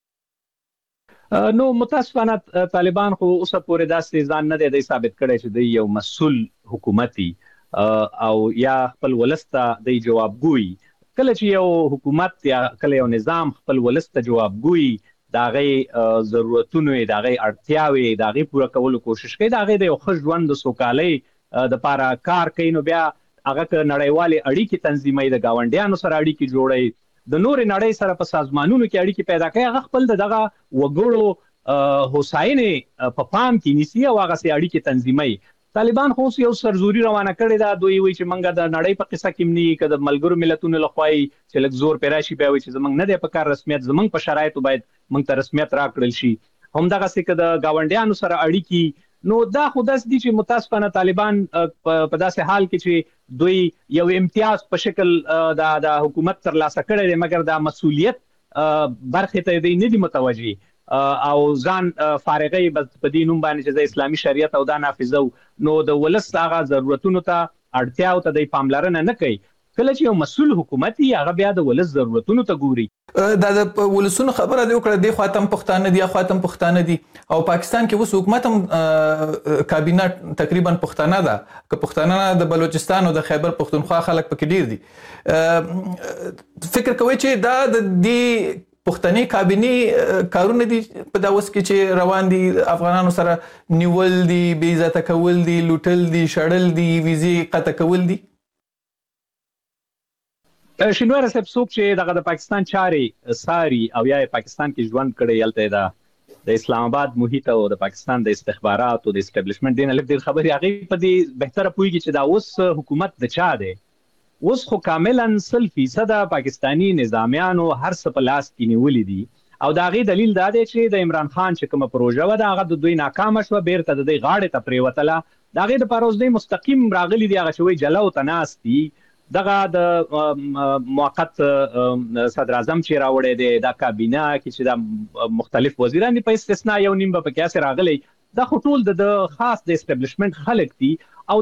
نو متاسفانه طالبان خو اوسه پورې داسې ځان نه دی ثابت کړی چې د یو مسؤل حکومتي او یا خپل ولسته د جوابګوي کله چې یو حکومت یا کله یو نظام خپل ولسته جوابګوي دا غي ضرورتونه دا غي اړتیاوي دا غي پوره کولو کوشش کوي دا غي د یو ښه ژوند د سوکالۍ د لپاره کار کوي نو بیا هغه نړیوالې اړیکې تنظیموي د گاونډیانو سره اړیکې جوړوي د نور نړۍ سره په سازمانونو کې اړیکې پیدا کوي هغه خپل دغه وګړو هوساینې په پام کې نیسي او هغه سي اړیکې تنظیموي طالبان خو یو سرزوري روانه کړې ده دوی وایي چې منګه د نړۍ په قصه کې مني کده ملګرو ملتونو لخوای چې لږ زور پیراشي بیا وایي چې زمنګ نه دی په کار رسمیت زمنګ په شرایطو باید منګ ته رسمیت راکړل شي هم دغه سي کده گاونډیانو سره اړیکې نو دا خو داس دي چې متاسفانه طالبان په داسې حال کې چې دوی یو امتیاز په شکل د حکومت ترلاسه کړی دی مګر دا مسؤلیت برخه ته دی نه دی متوجي او ځان فارغي بس په دې نوم باندې چې د اسلامي شریعت او دا نافذو نو د ولس هغه ضرورتونو ته اړتیاو ته د پاملرنه نه کوي کله چې یو مسؤل حکومت یې هغه بیا د ولس ضرورتونو ته ګوري دا د ولسونو خبره دی وکړه دی خاطم پښتانه دی خاطم پښتانه دی او پاکستان کې اوس حکومت هم کابینه تقریبا پښتانه ده که پښتانه د بلوچستان او د خیبر پښتونخوا خلک پکې ډیر دي فکر کوي چې دا د دې پښتني کابینه کارونه دي په دا اوس کې چې روان دي افغانانو سره نیول دي بې عزت کول دي لوټل دي شړل دي ویزې قطع کول دي شینوار صاحب څوک چې دغه د پاکستان چاري ساري او یا پاکستان کې ژوند کړي یلته د اسلام آباد محیط او د پاکستان د استخباراتو د اسټابلیشمنت دین لکه ډیر خبري هغه په دې بهتره پويږي چې دا اوس حکومت د چا دی اوس خو کاملا 100% پاکستانی نظامیانو هر څه په لاس کې نیولې دي او دا غي دلیل دا دی چې د عمران خان چې کومه پروژه و دا هغه د دوی ناکام شو بیرته د دوی غاړه ته پریوتله دا غي د پروژې د مستقیم راغلي دی هغه شوی جلو تناستي دغه د موقت صدر اعظم چې راوړی دی دا کابینه کې چې د مختلف وزیران په استثناء یو نیم په کې راغلي دا خطول د خاص د اسټابلیشمنت خلک دي او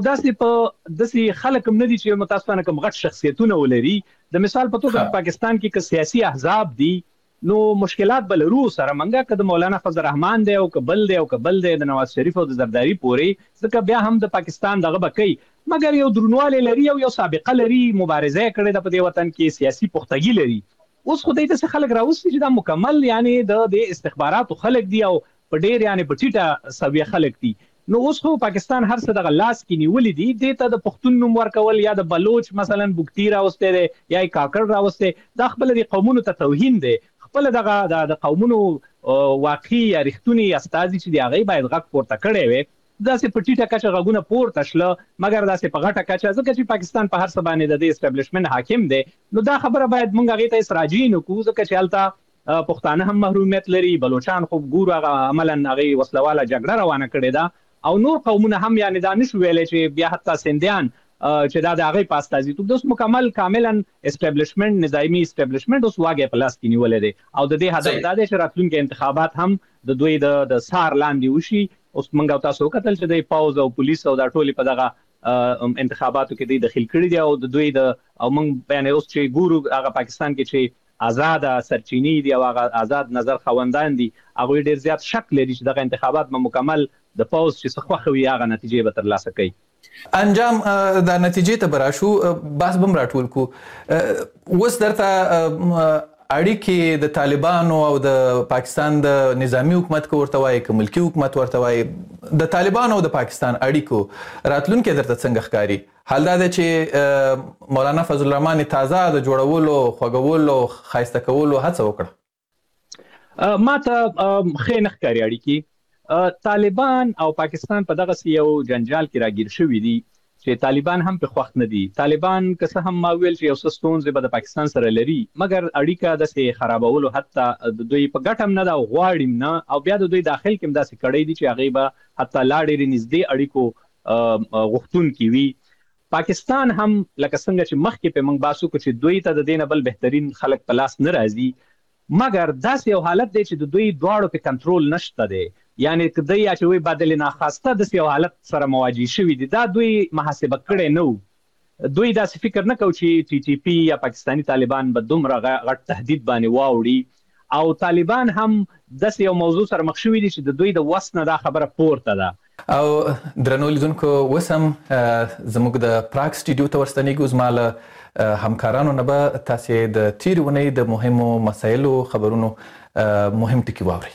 داسې خلک هم نه دي چې متاسفانه کوم غټ شخصیتونه ولري د مثال په توګه پاکستان کې سیاسي احزاب دي نو مشکلات بلرو سره منګه کده مولانا فضل الرحمن دی او قبل دی د نواز شریف او د زرداری پوري ځکه بیا هم د پاکستان دغه بکی مګر یو درنواله لري او یو سابقه لري مبارزه کړې د په دې وطن کې سیاسي پختګي لري اوس خو دې ته خلک راوستي چې دا مکمل یعنی د استخباراتو خلک دی او په ډیر یعنی پټیټه سوي خلک دي نو اوس خو پاکستان هر څه د لاس کې نیولې دي د ته د پښتون نوم ورکول یا د بلوچ مثلا بوکتی راوسته دی یا کاکړ راوسته دا خپل د قومونو ته توهین دی خپل دغه د قومونو واقعي یا رښتونی استازي چې دی هغه باید غږ پورته کړي وي داسې پټیټه کچه غږونه پورته شله مګر داسې په غټه کچه ځکه چې پاکستان په هر څه باندې د اسټابلیشمنت حاکم دی نو دا خبره باید مونږ هغه ته اسراجی نه کوو ځکه چې الته پښتانه هم محرومیت لري بلوچستان خو ګورو هغه عملاً هغه وسلواله جګړه روانه کړې ده او نور قومونه هم یعنی دا نشو ویلې چې بیا حتی سندیان چې دا د هغه پاستا دي د مکمل کاملا اسټابلیشمنت نظامی اسټابلیشمنت اوس واګه پلاس کې نیولې دي او د دې هدف دا دی چې راتلونکي انتخابات هم د دوی د سار لاندې وشي اوس منګو تاسو کتل چې د پاوز او پولیس او د ټولي په دغه انتخاباتو کې د داخل کړي دي او د دوی د او موږ بیان اوس چې ګورو هغه پاکستان کې چې آزاد سرچینی دي او هغه آزاد نظر خوندان دي هغه ډیر زیات شک لري چې دغه انتخابات مکمل د پاوز چې څه خوخوي هغه نتیجې به ترلاسه کوي انجام د نتیجې ته براشو بس بم راټول کو وس درته اړیکې د طالبانو او د پاکستان د نظامی حکومت کو ورته وایي ک ملکی حکومت ورته وایي د طالبانو او د پاکستان اړیکو راتلونکي درته څنګه ښکاری حال دا چې مولانا فضل الرحمن تازه د جوړولو خوګولو خاصه کولو هڅه وکړه ماته خې نه ښکاری اړیکې طالبان او پاکستان په دغه یو جنجال کې راګیر شوې دي چې طالبان هم په خوښ نه دي طالبان که څه هم ما ویل چې یو څه ستونزې به د پاکستان سره لري مګر اړیکه داسې خرابولو حتی د دوی په ګټه هم نه ده او غواړي نه او بیا د دوی داخل کې هم داسې کړی دي چې هغې به حتی لا ډېرې نږدې اړیکو غوښتونکي وي. پاکستان هم لکه څنګه چې مخکې په موږ باسو کو چې دوی ته د دې نه بل بهترین خلک په لاس نه راځي، مګر داسې یو حالت دی چې د دوی دواړو په کنټرول نشته دی. یعنی که دوی اچوي بدل ناخواسته داسې یو حالت سره مواجه شوي دي. دا دوی محاسبه کړی نه و. دوی داسې فکر نه کوي چې ټي ټي پی یا پاکستانی طالبان به دومره غټ تهدید باندې واوړي، او طالبان هم داسې یو موضوع سره مخ شوي دي چې د دوی د وس نه دا خبره پورته ده. او درنو لیدونکو اوس هم زموږ د پراګ سټوډیو ته ورستنیږو. زما له همکارانو نه به تاسې د تېرې اونۍ د مهمو مسایلو خبرونو مهم ټکي واورئ.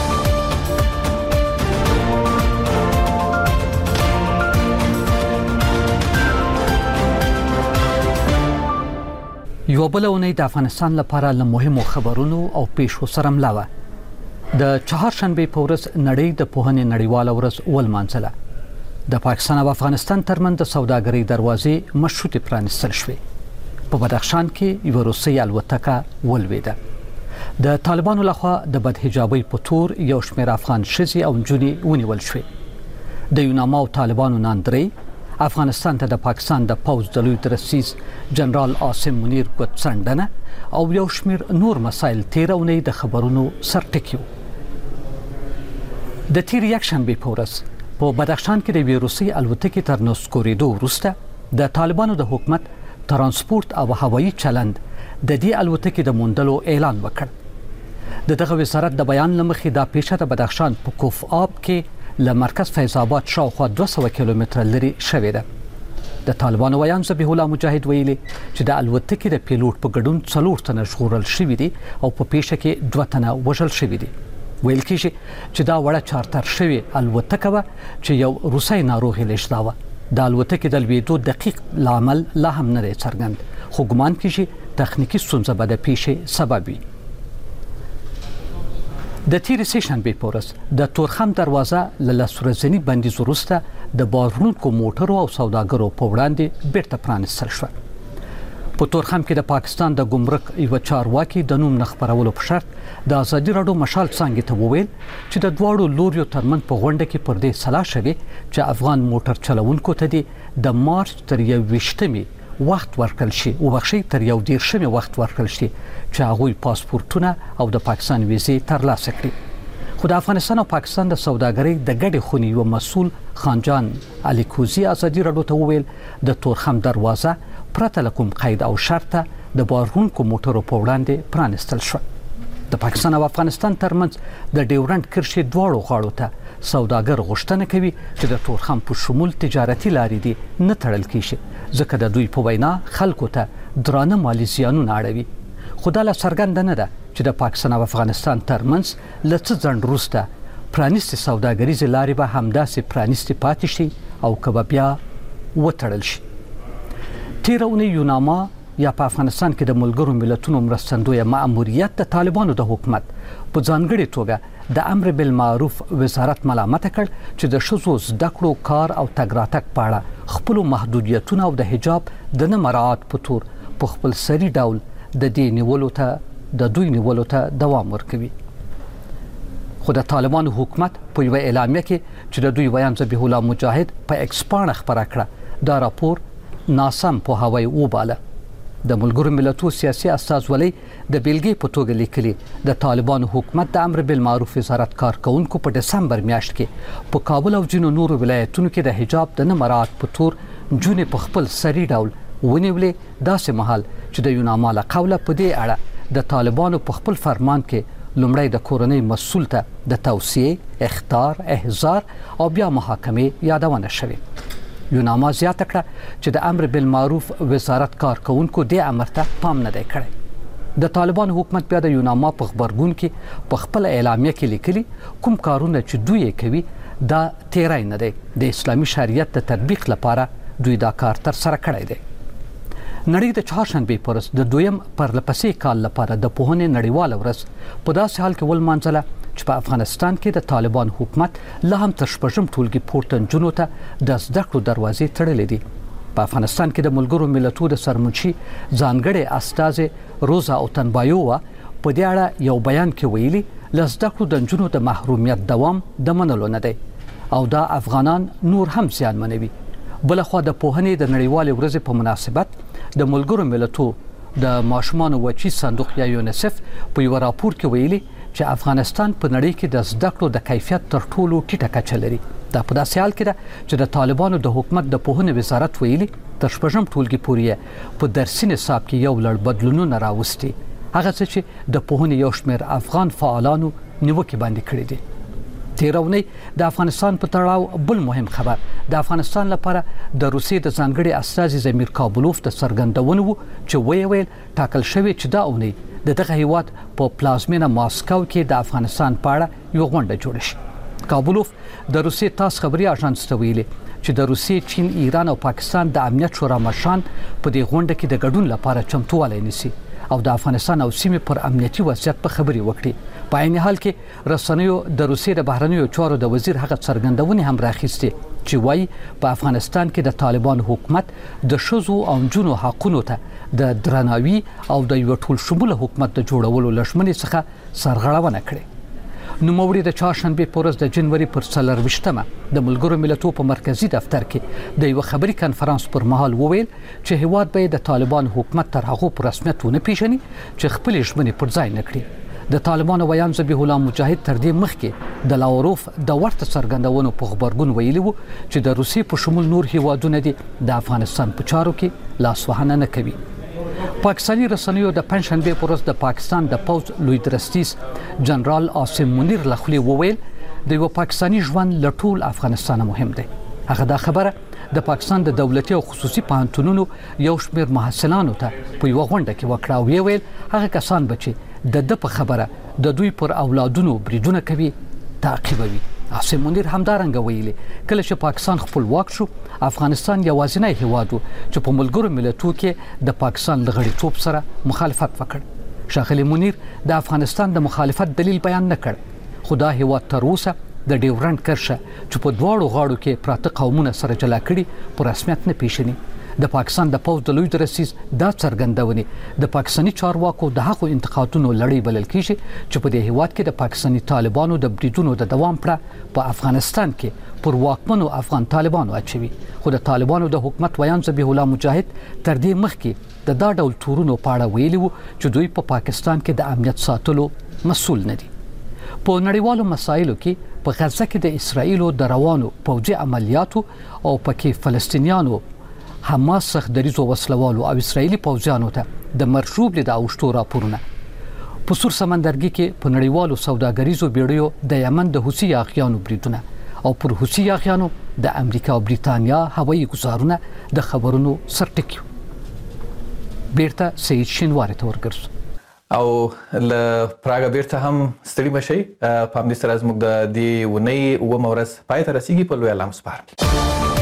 یو بل اونۍ د افغانستان لپاره له مهمو خبرونو او پیښو سره مله وه. د چهارشنبې په ورځ نړۍ د پوهنې نړیواله ورځ ولمانځله. د پاکستان او افغانستان ترمنځ د سوداګرۍ دروازې مشروطې پرانیستل شوې. په بدخشان کې یوه روسۍ الوتکه ولوېده. د طالبانو لخوا د بدحجابۍ په تور یو شمېر افغان ښځې او نجونې ونیول شوې. د یوناما او طالبانو ناندرۍ افغانستان ته د پاکستان د پوځ د لوی درسیز جنرال عاصم منیر ګوتڅنډنه او یو شمېر نور مسایل تېره اونۍ د خبرونو سرټکي وو. د تېرې یکشنبې په ورځ په بدخشان کې د یوې روسۍ الوتکې تر نسکورېدو وروسته د طالبانو د حکومت ترانسپورت او هوایي چلند د دې الوتکې د موندلو اعلان وکړ. د دغه وزارت د بیان له مخې دا پیښه د بدخشان په کوف آب کې له مرکز فیض آباد شاوخوا 200 کیلومتره لرې شوې ده. د طالبانو ویان ذبیح الله مجاهد ویلي چې د الوتکې د پیلوټ په ګډون 4 تنه ژغورل شوي دي او په پیښه کې 2 تنه وژل شوي دي. ویل کېږي چې دا وړه چارتر شوې الوتکه وه چې یو روسۍ ناروغ یې لېږداوه. د الوتکې د لوېدو دقیق لامل لا هم نه دی څرګند، خو ګمان کېږي تخنیکي ستونزه به د پیښې سبب وي. د تېرې سې شنبې په ورځ د تورخم دروازه له 10 ورځني بندیز وروسته د بارونکو موټرو او سوداګرو په وړاندې بیرته پرانیستل شوه. په تورخم کې د پاکستان د ګمرک یو چارواکي د نوم نه خپرولو په شرط د ازادي راډیو مشال څانګې ته وویل چې د دواړو لوریو ترمنځ په غونډه کې پر دې سلا شوې چې افغان موټر چلوونکو ته د مارچ تر 21 وخت ورکړل شي او بخښي تر 11 وخت ورکړل شي چې هغوی پاسپورتونه او د پاکستان ویزې ترلاسه کړي. خو د افغانستان او پاکستان د سوداګرۍ د ګډې خونې یو مسؤل خانجان علي کوزي ازادي راډیو ته وویل د تورخم دروازه پرته له کوم قید او شرطه د بارونکو موټرو په وړاندې پرانیستل شوه. د پاکستان او افغانستان ترمنځ د ډیورنډ کرښې دواړو غاړو ته سوداګر غوښتنه کوي چې د تورخم په شمول تجارتي لارې دي نه تړل کیږي، ځکه د دوی په وینا خلکو ته درانه مالی زیانونه اړوي. خو دا لا څرګنده نه ده چې د پاکستان او افغانستان ترمنځ له څه ځنډ وروسته پرانیستې سوداګریزې لارې به همداسې پرانیستې پاتې شي او که به بیا وتړل شي. تېره اونۍ یوناما یا په افغانستان کې د ملګرو ملتونو مرستندویه مأموریت د طالبانو د حکومت په ځانګړې توګه د امر بالمعروف وزارت ملامت کړ چې د ښځو زده کړو، کار او تګ راتګ په اړه خپلو محدودیتونه او د حجاب د نه مراعات په تور په خپل سري ډول د دوی نیولو ته دوام ورکوي. خو د طالبانو حکومت په یوه اعلامیه کې چې د دوی ویان ذبیح الله مجاهد په ایکس پاڼه خپره کړه دا راپور ناسم پوهاوی وباله. د ملګرو ملتونو سیاسي استازولۍ د بیلګې په توګه لیکلي د طالبانو حکومت د امر بالمعروف وزارت کارکونکو په دسمبر میاشت کې په کابل او ځینو نورو ولایتونو کې د حجاب د نه مراعات په تور نجونې په خپل سري ډول ونیولې، داسې مهال چې د یوناما له قوله په دې اړه د طالبانو په خپل فرمان کې لومړی د کورنۍ مسؤل ته د توصیې، اخطار، احضار او بیا محاکمې یادونه شوې. یوناما زیاته کړه چې د امر بالمعروف وزارت کارکونکو دې امر ته پام نه دی کړی. د طالبانو حکومت بیا د یوناما په خبرګون کې په خپل اعلامیه کې لیکلي کوم کارونه چې دوی کوي دا تیری نه دی، د اسلامي شریعت د تطبیق لپاره دوی دا کار تر سره کړی دی. نړۍ د چهارشنبې په ورځ د دویم پرلپسې کال لپاره د پوهنې نړیواله ورځ په داسې حال کې ولمانځله چې په افغانستان کې د طالبان حکومت لا هم تر شپږم ټولګي پورته نجونو ته د زده کړو دروازې تړلې دي. په افغانستان کې د ملګرو ملتونو د سرمنشي ځانګړې استازې روزا اوتنبایووا په دې اړه یو بیان کې ویلي له زده کړو د نجونو د محرومیت دوام د منلو نه دی او دا افغانان نور هم زیانمنوي. بلخوا د پوهنې د نړیوالې ورځې په مناسبت د ملګرو ملتو د ماشومان وچی صندوق یا یونیسف په یو راپور کې ویلي چې افغانستان په نړۍ کې د زده کړو د کیفیت تر ټولو ټیټه کچه لري. دا په داسې حال کې ده چې د طالبانو د حکومت د پوهنې وزارت ویلي تر شپږم ټولګي پورې په درسي نصاب کې یو لړ بدلونونه راوستي، هغه څه چې د پوهنې یو شمېر افغان فعالانو نیوکې باندې کړې دي. تیرونی د افغانستان په تړاو بل مهم خبر د افغانستان لپاره د روسیې د ځانګړي استازي زمیر کابلوف د څرګندونې وو چې ویل ټاکل شوی چې دا اونۍ د دغه هیواد په پلازمینه ماسکو کې د افغانستان په اړه یو غونډه جوړه شي. کابلوف د روسیې تاس خبري اژانس ته ویلي چې د روسیې، چین، ایران او پاکستان د امنیت شورا مشران په دې غونډه کې د ګډون لپاره چمتووالی نیسي او د افغانستان او سیمې پر امنیتي وضعیت په خبري وکړي. په عین حال کې رسنیو د روسیې د بهرنیو چارو د وزیر هغه څرګندونې هم راخیستې چې وایي په افغانستان کې د طالبانو حکومت د ښځو او نجونو حقونو ته د درناوي او د یو ټول شموله حکومت د جوړولو لشمنې څخه سرغړونه کړې. نوموړي د چهارشنبه په ورځ د جنوري پر 24مه د ملګرو ملتونو په مرکزی دفتر کې د یو خبري کانفرنس پر مهال وویل چې هیواد به د طالبان حکومت تر هغه پر رسمیت ونه پیژني چې خپل ژمنې پر ځای نه کړي. د طالبانو ویان ذبیح الله مجاهد تر دې مخکې د لاوروف د ورته څرګندونو په خبرګون ویلي وو چې د روسیې په شمول نور هیوادونه دي د افغانستان په چارو کې لاسوهنه نه کوي. پاکستاني رسنیو د پنځشنبه په ورځ د پاکستان د پوز لوی درستیز جنرال عاصم منیر لخوا وویل د یو پاکستاني ژوند له ټول افغانستان مهم دی. هغه دا خبره د پاکستان د دولتي او خصوصي پوهنتونونو یو شمېر محصلانو ته په یو غونډه کې وکړه او ویل هغه کسان بچي د په خبره د دوی پر اولادونو بریدونه کوي تعقیبوي. عاصم منیر همدارنګه ویلي کله چې پاکستان خپلواک شو افغانستان یوازینی هیواد و چې په ملګرو ملتونو کې د پاکستان لغړیتوب سره مخالفت وکړ. ښاغلی منیر د افغانستان د مخالفت دلیل بیان نه کړ، خو دا هیواد تر اوسه د ډیورنډ کرښه چې په دواړو غاړو کې پراته قومونه سره جلا کړي په رسمیت نه پیژني. د پاکستان د پوز د لوی درستیز دا څرګندونې د پاکستاني چارواکو د هغو انتقادونو لړۍ بلل کیږي چې په دې هیواد کې د پاکستاني طالبانو د بریدونو د دوام پړه په افغانستان کې پر واکمنو افغان طالبانو اچوي. خو د طالبانو د حکومت ویان ذبیح الله مجاهد تر دې مخکې د دا ډول تورونو په اړه ویلي وو چې دوی په پاکستان کې د امنیت ساتلو مسؤل نه دي. په نړیوالو مسایلو کې په غزه کې د اسرایلو د روانو پوځي عملیاتو او پکې فلسطینیانو حماس څخه دریزو وسلوالو او اسرایلی پوځیانو ته د مرشوب لید اوشتو راپورونه په سور سمندرګي کې په نړیوالو سوداګریزو بیړیو د یمن د حوثي یاغیانو بریدونه او پر حوثي یاغیانو د امریکا او بریتانیا هوایي ګزارونه د خبرونو سرټکیو. بیرته سید شینواری ته ورګرځو او ل پراګه بیرته هم ستړي مشي په همدې سره زموږ د دې ونې و مورس پای ته رسیدي په لوی علام سپار.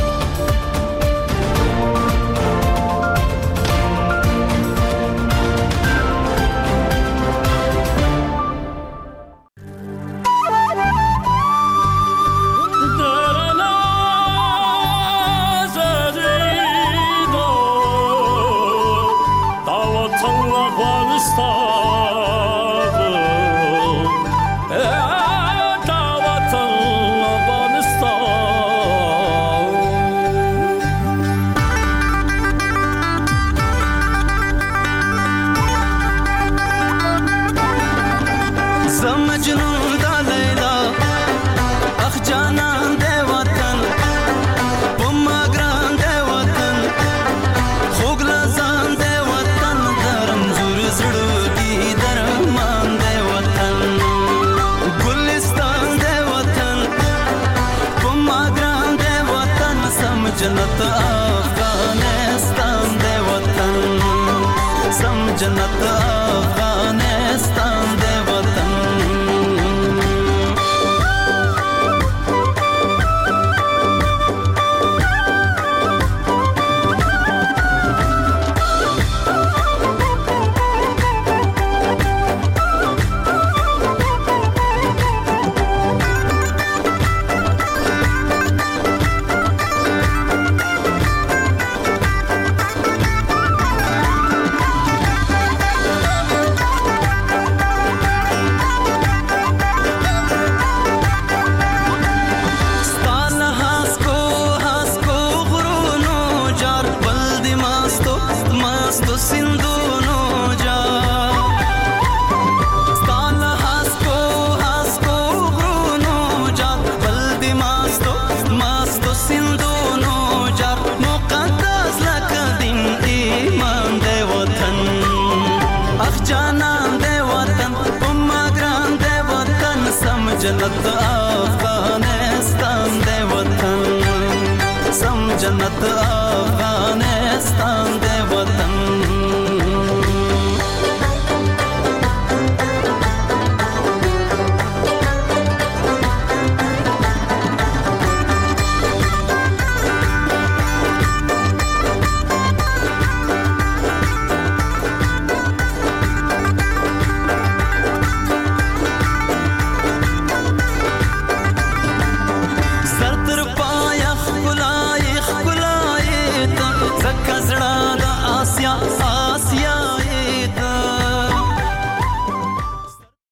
जन्नत अफगानिस्तान दे वतन सम जन्नत अफगानिस्तान दे वतन جنت افغانستان دی وطن سم جنت افغانستان